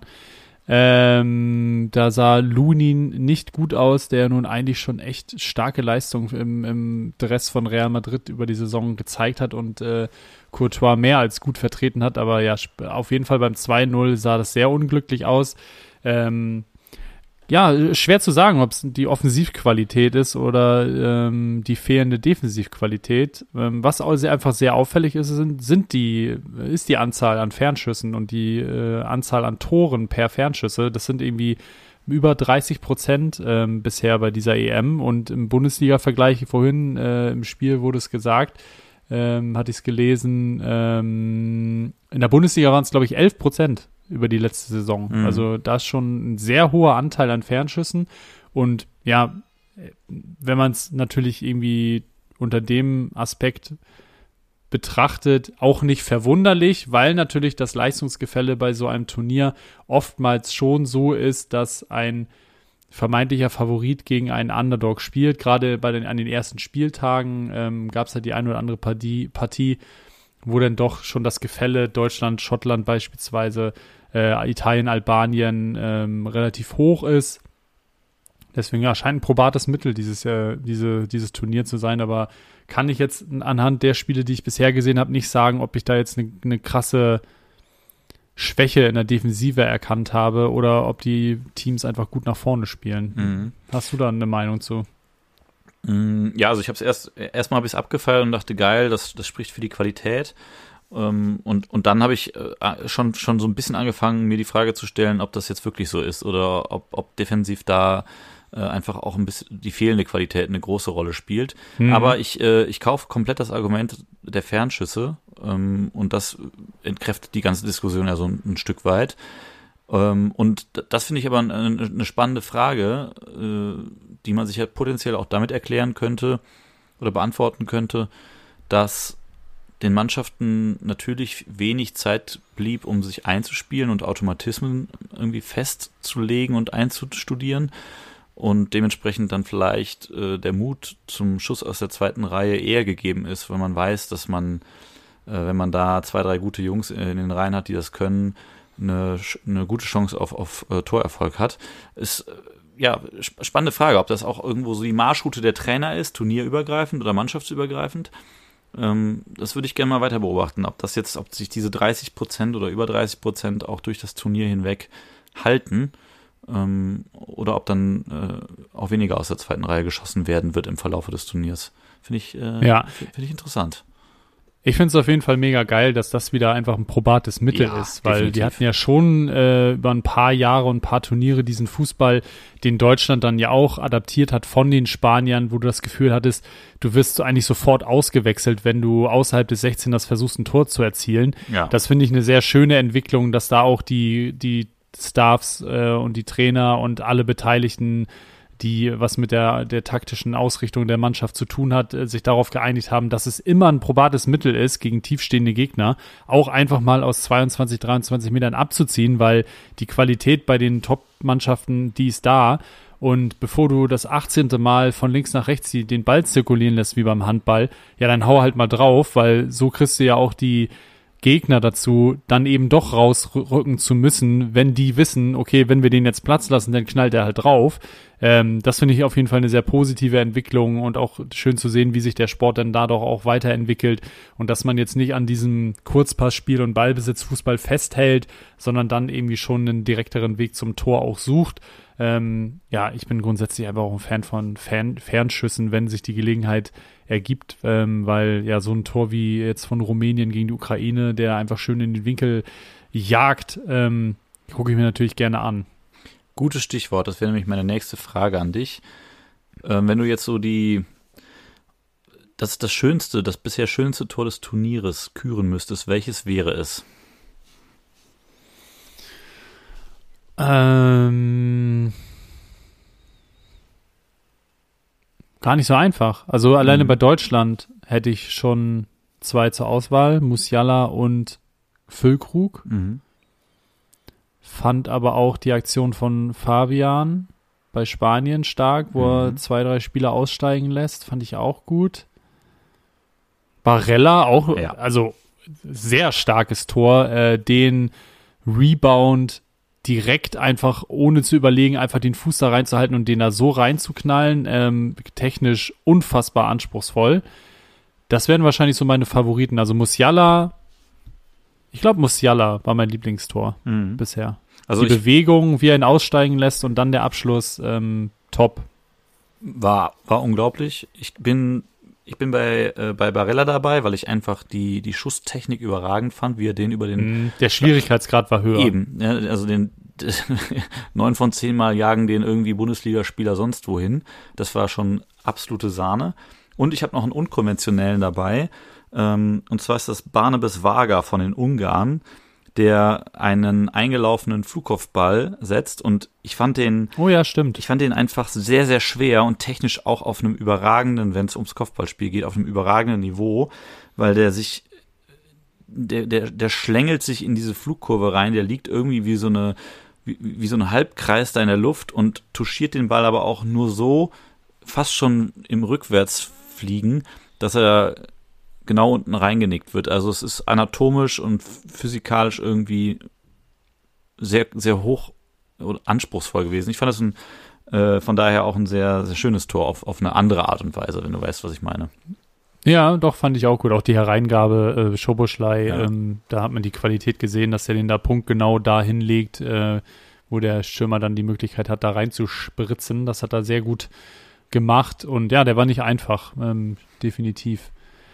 Ähm, da sah Lunin nicht gut aus, der nun eigentlich schon echt starke Leistung im, im Dress von Real Madrid über die Saison gezeigt hat und äh, Courtois mehr als gut vertreten hat, aber ja, auf jeden Fall beim zwei null sah das sehr unglücklich aus. Ähm, ja, schwer zu sagen, ob es die Offensivqualität ist oder ähm, die fehlende Defensivqualität. Ähm, was auch sehr, einfach sehr auffällig ist, sind, sind die, ist die Anzahl an Fernschüssen und die äh, Anzahl an Toren per Fernschüsse. Das sind irgendwie über dreißig Prozent ähm, bisher bei dieser E M und im Bundesliga-Vergleich vorhin äh, im Spiel wurde es gesagt, ähm, hatte ich es gelesen. Ähm, in der Bundesliga waren es, glaube ich, elf Prozent über die letzte Saison. Mhm. Also da ist schon ein sehr hoher Anteil an Fernschüssen. Und ja, wenn man es natürlich irgendwie unter dem Aspekt betrachtet, auch nicht verwunderlich, weil natürlich das Leistungsgefälle bei so einem Turnier oftmals schon so ist, dass ein vermeintlicher Favorit gegen einen Underdog spielt. Gerade bei den, an den ersten Spieltagen ähm, gab es halt die eine oder andere Partie, Partie, wo dann doch schon das Gefälle Deutschland, Schottland beispielsweise, äh, Italien, Albanien ähm, relativ hoch ist. Deswegen ja, scheint ein probates Mittel, dieses, äh, diese, dieses Turnier zu sein, aber kann ich jetzt anhand der Spiele, die ich bisher gesehen habe, nicht sagen, ob ich da jetzt eine ne krasse Schwäche in der Defensive erkannt habe oder ob die Teams einfach gut nach vorne spielen. Mhm. Hast du da eine Meinung zu? Ja, also ich habe es erst, erstmal habe ich es abgefeiert und dachte, geil, das, das spricht für die Qualität. Und, und dann habe ich schon, schon so ein bisschen angefangen, mir die Frage zu stellen, ob das jetzt wirklich so ist oder ob, ob defensiv da einfach auch ein bisschen die fehlende Qualität eine große Rolle spielt. Mhm. Aber ich, äh, ich kaufe komplett das Argument der Fernschüsse ähm, und das entkräftet die ganze Diskussion ja so ein, ein Stück weit. Ähm, und das finde ich aber eine, eine spannende Frage, äh, die man sich ja potenziell auch damit erklären könnte oder beantworten könnte, dass den Mannschaften natürlich wenig Zeit blieb, um sich einzuspielen und Automatismen irgendwie festzulegen und einzustudieren. Und dementsprechend dann vielleicht äh, der Mut zum Schuss aus der zweiten Reihe eher gegeben ist, weil man weiß, dass man, äh, wenn man da zwei, drei gute Jungs in den Reihen hat, die das können, eine, eine gute Chance auf, auf äh, Torerfolg hat. Ist, äh, ja, sp- spannende Frage, ob das auch irgendwo so die Marschroute der Trainer ist, turnierübergreifend oder mannschaftsübergreifend. Ähm, das würde ich gerne mal weiter beobachten, ob das jetzt, ob sich diese dreißig Prozent oder über dreißig Prozent auch durch das Turnier hinweg halten. Ähm, oder ob dann äh, auch weniger aus der zweiten Reihe geschossen werden wird im Verlauf des Turniers. Finde ich, äh, ja. finde ich interessant. Ich finde es auf jeden Fall mega geil, dass das wieder einfach ein probates Mittel ja, ist, weil definitiv. die hatten ja schon äh, über ein paar Jahre und ein paar Turniere diesen Fußball, den Deutschland dann ja auch adaptiert hat von den Spaniern, wo du das Gefühl hattest, du wirst so eigentlich sofort ausgewechselt, wenn du außerhalb des sechzehners versuchst, ein Tor zu erzielen. Ja. Das finde ich eine sehr schöne Entwicklung, dass da auch die, die Staffs äh, und die Trainer und alle Beteiligten, die was mit der, der taktischen Ausrichtung der Mannschaft zu tun hat, äh, sich darauf geeinigt haben, dass es immer ein probates Mittel ist, gegen tiefstehende Gegner auch einfach mal aus zweiundzwanzig, dreiundzwanzig Metern abzuziehen, weil die Qualität bei den Top-Mannschaften, die ist da. Und bevor du das achtzehnte Mal von links nach rechts die, den Ball zirkulieren lässt, wie beim Handball, ja, dann hau halt mal drauf, weil so kriegst du ja auch die Gegner dazu, dann eben doch rausrücken zu müssen, wenn die wissen, okay, wenn wir den jetzt Platz lassen, dann knallt er halt drauf. Ähm, das finde ich auf jeden Fall eine sehr positive Entwicklung und auch schön zu sehen, wie sich der Sport dann da doch auch weiterentwickelt und dass man jetzt nicht an diesem Kurzpassspiel und Ballbesitzfußball festhält, sondern dann irgendwie schon einen direkteren Weg zum Tor auch sucht. Ähm, ja, ich bin grundsätzlich einfach auch ein Fan von Fan- Fernschüssen, wenn sich die Gelegenheit ergibt, ähm, weil ja so ein Tor wie jetzt von Rumänien gegen die Ukraine, der einfach schön in den Winkel jagt, ähm, gucke ich mir natürlich gerne an. Gutes Stichwort, das wäre nämlich meine nächste Frage an dich. Ähm, wenn du jetzt so die, das ist das schönste, das bisher schönste Tor des Turnieres küren müsstest, welches wäre es? Ähm, gar nicht so einfach. Also alleine Mhm. bei Deutschland hätte ich schon zwei zur Auswahl, Musiala und Füllkrug. Mhm. Fand aber auch die Aktion von Fabian bei Spanien stark, wo Mhm. er zwei, drei Spieler aussteigen lässt. Fand ich auch gut. Barella auch, Ja. also sehr starkes Tor. Äh, den Rebound direkt einfach, ohne zu überlegen, einfach den Fuß da reinzuhalten und den da so reinzuknallen. Ähm, technisch unfassbar anspruchsvoll. Das wären wahrscheinlich so meine Favoriten. Also Musiala, ich glaube Musiala war mein Lieblingstor Mhm. bisher. Also die ich Bewegung, wie er ihn aussteigen lässt und dann der Abschluss, ähm, top. war, war unglaublich. Ich bin, ich bin bei, äh, bei Barella dabei, weil ich einfach die, die Schusstechnik überragend fand, wie er den über den Der Schwierigkeitsgrad war höher. Eben, ja, also den neun von zehn Mal jagen den irgendwie Bundesligaspieler sonst wohin. Das war schon absolute Sahne. Und ich habe noch einen unkonventionellen dabei. Ähm, und zwar ist das Barnabas Varga von den Ungarn, der einen eingelaufenen Flugkopfball setzt. Und ich fand den, oh ja, stimmt. Ich fand den einfach sehr, sehr schwer und technisch auch auf einem überragenden, wenn es ums Kopfballspiel geht, auf einem überragenden Niveau, weil der sich, der, der, der schlängelt sich in diese Flugkurve rein, der liegt irgendwie wie so eine, wie, wie so ein Halbkreis da in der Luft und touchiert den Ball aber auch nur so, fast schon im Rückwärtsfliegen, dass er genau unten reingenickt wird. Also es ist anatomisch und physikalisch irgendwie sehr, sehr hoch oder anspruchsvoll gewesen. Ich fand das ein, äh, von daher auch ein sehr, sehr schönes Tor auf, auf eine andere Art und Weise, wenn du weißt, was ich meine. Ja, doch, fand ich auch gut. Auch die Hereingabe, äh, Szoboszlai, Ja. ähm, da hat man die Qualität gesehen, dass er den da punktgenau da hinlegt, äh, wo der Stürmer dann die Möglichkeit hat, da reinzuspritzen. Das hat er sehr gut gemacht. Und ja, der war nicht einfach, ähm, definitiv.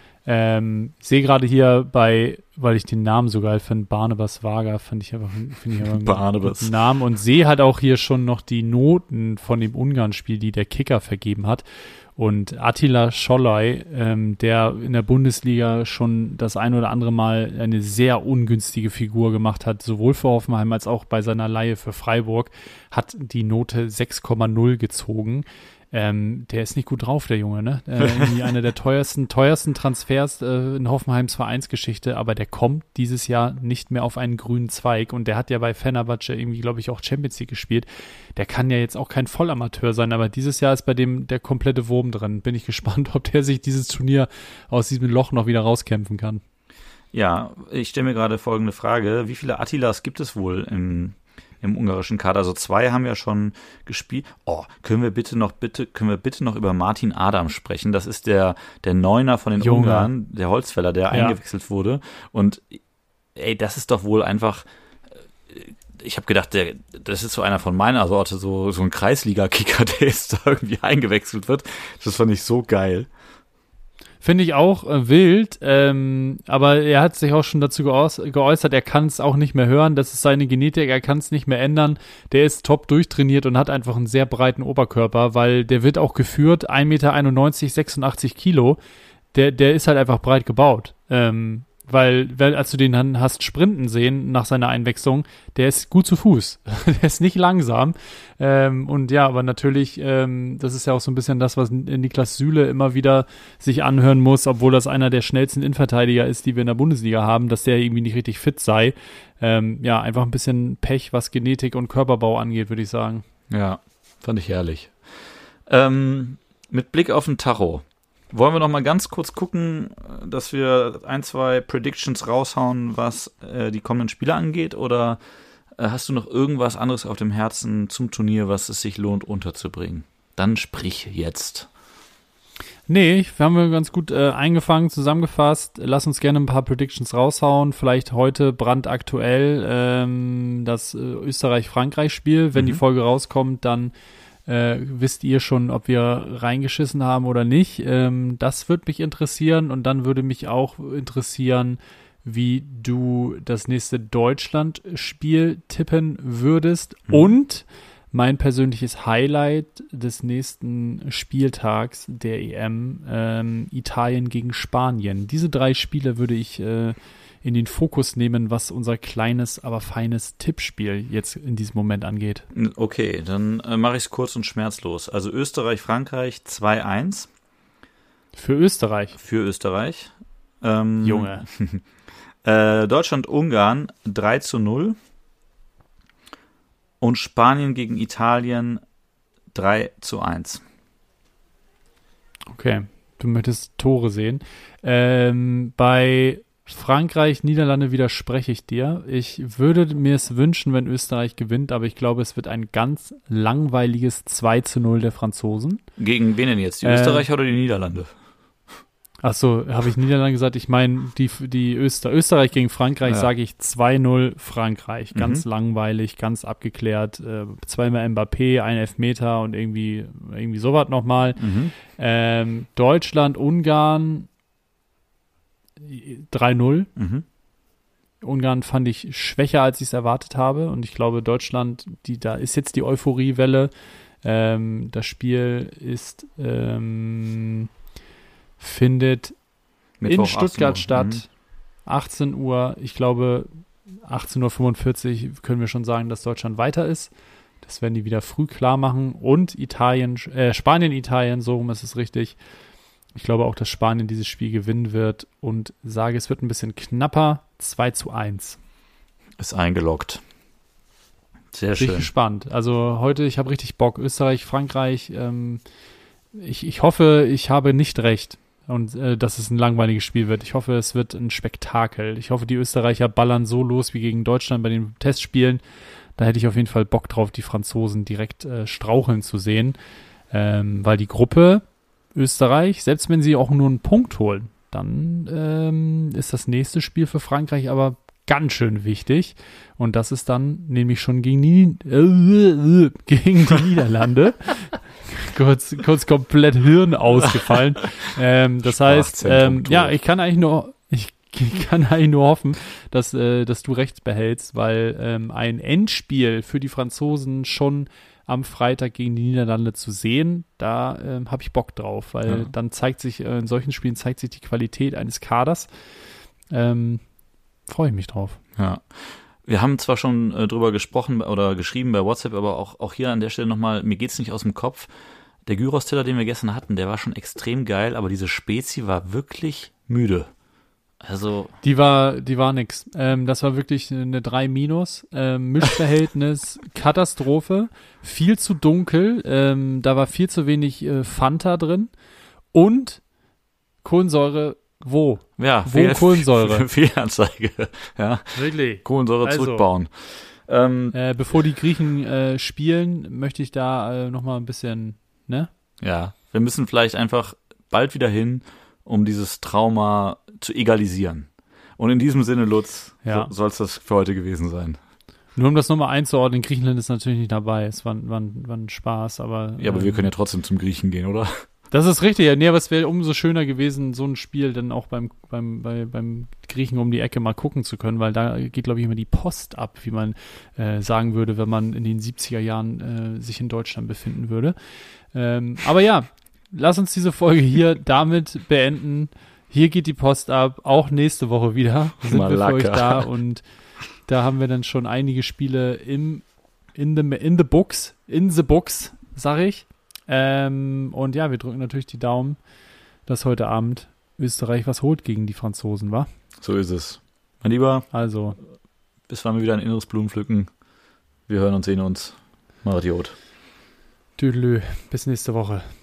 Ähm, ich sehe gerade hier bei, weil ich den Namen so geil finde, Barnabas Varga, finde ich einfach, finde ich aber einen Barnabas. guten Namen und sehe halt auch hier schon noch die Noten von dem Ungarn-Spiel, die der Kicker vergeben hat. Und Attila Szolai, ähm, der in der Bundesliga schon das ein oder andere Mal eine sehr ungünstige Figur gemacht hat, sowohl für Hoffenheim als auch bei seiner Leihe für Freiburg, hat die Note sechs Komma null gezogen. Ähm, der ist nicht gut drauf, der Junge, ne? Äh, irgendwie einer der teuersten, teuersten Transfers äh, in Hoffenheims Vereinsgeschichte, aber der kommt dieses Jahr nicht mehr auf einen grünen Zweig und der hat ja bei Fenerbahce irgendwie, glaube ich, auch Champions League gespielt. Der kann ja jetzt auch kein Vollamateur sein, aber dieses Jahr ist bei dem der komplette Wurm drin. Bin ich gespannt, ob der sich dieses Turnier aus diesem Loch noch wieder rauskämpfen kann. Ja, ich stelle mir gerade folgende Frage. Wie viele Attilas gibt es wohl im im ungarischen Kader? Also zwei haben ja schon gespielt. Oh, können wir bitte noch bitte können wir bitte noch über Martin Adam sprechen? Das ist der der Neuner von den Junge. Ungarn, der Holzfäller, der Ja. eingewechselt wurde. Und ey, das ist doch wohl einfach. Ich habe gedacht, der, das ist so einer von meiner Sorte, so so ein Kreisliga-Kicker, der jetzt da irgendwie eingewechselt wird. Das fand ich so geil. Finde ich auch äh, wild, ähm, aber er hat sich auch schon dazu geäuß- geäußert, er kann es auch nicht mehr hören, das ist seine Genetik, er kann es nicht mehr ändern, der ist top durchtrainiert und hat einfach einen sehr breiten Oberkörper, weil der wird auch geführt, ein Meter einundneunzig, sechsundachtzig Kilo, der, der ist halt einfach breit gebaut, ähm, weil, weil als du den dann hast sprinten sehen nach seiner Einwechslung, der ist gut zu Fuß, der ist nicht langsam ähm, und ja, aber natürlich, ähm, das ist ja auch so ein bisschen das, was Niklas Süle immer wieder sich anhören muss, obwohl das einer der schnellsten Innenverteidiger ist, die wir in der Bundesliga haben, dass der irgendwie nicht richtig fit sei. Ähm, ja, einfach ein bisschen Pech, was Genetik und Körperbau angeht, würde ich sagen. Ja, fand ich herrlich. Ähm, mit Blick auf den Tacho. Wollen wir noch mal ganz kurz gucken, dass wir ein, zwei Predictions raushauen, was äh, die kommenden Spiele angeht? Oder äh, hast du noch irgendwas anderes auf dem Herzen zum Turnier, was es sich lohnt unterzubringen? Dann sprich jetzt. Nee, wir haben wir ganz gut äh, eingefangen, zusammengefasst. Lass uns gerne ein paar Predictions raushauen. Vielleicht heute brandaktuell ähm, das äh, Österreich-Frankreich-Spiel. Wenn Mhm. die Folge rauskommt, dann Äh, wisst ihr schon, ob wir reingeschissen haben oder nicht. Ähm, das würde mich interessieren und dann würde mich auch interessieren, wie du das nächste Deutschland-Spiel tippen würdest. Mhm. Und mein persönliches Highlight des nächsten Spieltags der E M, ähm, Italien gegen Spanien. Diese drei Spiele würde ich äh, in den Fokus nehmen, was unser kleines, aber feines Tippspiel jetzt in diesem Moment angeht. Okay, dann äh, mache ich es kurz und schmerzlos. Also Österreich-Frankreich zwei eins Für Österreich. für Österreich. Ähm, Junge. Äh, Deutschland-Ungarn drei zu null. Und Spanien gegen Italien drei zu eins. Okay, du möchtest Tore sehen. Ähm, bei Frankreich, Niederlande widerspreche ich dir. Ich würde mir es wünschen, wenn Österreich gewinnt, aber ich glaube, es wird ein ganz langweiliges zwei zu null der Franzosen. Gegen wen denn jetzt? Die Äh, Österreicher oder die Niederlande? Achso, habe ich Niederlande gesagt? Ich meine, die, die Öster Österreich gegen Frankreich Ja. sage ich zwei null Frankreich. Ganz Mhm. langweilig, ganz abgeklärt. Äh, zweimal Mbappé, ein Elfmeter und irgendwie, irgendwie sowas nochmal. Mhm. Ähm, Deutschland, Ungarn drei null. Mhm. Ungarn fand ich schwächer, als ich es erwartet habe. Und ich glaube, Deutschland, die, da ist jetzt die Euphoriewelle. Ähm, das Spiel ist ähm, findet Mittwoch, in Stuttgart achtzehn Uhr. statt. Mhm. achtzehn Uhr, ich glaube achtzehn Uhr fünfundvierzig können wir schon sagen, dass Deutschland weiter ist. Das werden die wieder früh klar machen. Und Italien, äh, Spanien, Italien, so rum ist es richtig. Ich glaube auch, dass Spanien dieses Spiel gewinnen wird und sage, es wird ein bisschen knapper. zwei zu eins. Ist eingeloggt. Sehr Bin ich schön. gespannt. Also heute, ich habe richtig Bock. Österreich, Frankreich. Ähm, ich, ich hoffe, ich habe nicht recht und äh, dass es ein langweiliges Spiel wird. Ich hoffe, es wird ein Spektakel. Ich hoffe, die Österreicher ballern so los wie gegen Deutschland bei den Testspielen. Da hätte ich auf jeden Fall Bock drauf, die Franzosen direkt äh, straucheln zu sehen. Ähm, weil die Gruppe Österreich, selbst wenn sie auch nur einen Punkt holen, dann ähm, ist das nächste Spiel für Frankreich aber ganz schön wichtig. Und das ist dann nämlich schon gegen die, äh, gegen die Niederlande. kurz, kurz komplett Hirn ausgefallen. ähm, das heißt, ähm, ja, ich kann eigentlich nur, ich kann eigentlich nur hoffen, dass, äh, dass du recht behältst, weil ähm, ein Endspiel für die Franzosen schon am Freitag gegen die Niederlande zu sehen, da ähm, habe ich Bock drauf, weil Ja. dann zeigt sich, äh, in solchen Spielen zeigt sich die Qualität eines Kaders. Ähm, freue ich mich drauf. Ja. Wir haben zwar schon äh, drüber gesprochen oder geschrieben bei WhatsApp, aber auch, auch hier an der Stelle nochmal, mir geht's nicht aus dem Kopf. Der Gyros-Teller, den wir gestern hatten, der war schon extrem geil, aber diese Spezi war wirklich müde. Also, Die war, die war nix. Ähm, das war wirklich eine drei minus. Ähm, Mischverhältnis, Katastrophe, viel zu dunkel. Ähm, da war viel zu wenig äh, Fanta drin und Kohlensäure. Wo? ja, Wo Kohlensäure? Fehlanzeige. Ja, Wirklich. Kohlensäure Also. zurückbauen. Ähm, Äh, bevor die Griechen äh, spielen, möchte ich da äh, nochmal ein bisschen, ne? ja, wir müssen vielleicht einfach bald wieder hin, um dieses Trauma zu egalisieren. Und in diesem Sinne, Lutz, Ja. so, soll es das für heute gewesen sein. Nur um das nochmal einzuordnen, Griechenland ist natürlich nicht dabei. Es war, war, war ein Spaß, aber. Ja, aber wir ähm, können ja trotzdem zum Griechen gehen, oder? Das ist richtig, ja. Nee, aber es wäre umso schöner gewesen, so ein Spiel dann auch beim, beim, bei, beim Griechen um die Ecke mal gucken zu können, weil da geht, glaube ich, immer die Post ab, wie man äh, sagen würde, wenn man in den siebziger Jahren äh, sich in Deutschland befinden würde. Ähm, aber ja, lass uns diese Folge hier damit beenden. Hier geht die Post ab, auch nächste Woche wieder sind wir für euch Malaka. da und da haben wir dann schon einige Spiele im, in, the, in the books, in the books, sag ich. Ähm, und ja, wir drücken natürlich die Daumen, dass heute Abend Österreich was holt gegen die Franzosen, wa? So ist es. Mein Lieber, Also, bis wann wir wieder ein inneres Blumenpflücken. Wir hören und sehen uns. Mariot. tüdelü, bis nächste Woche.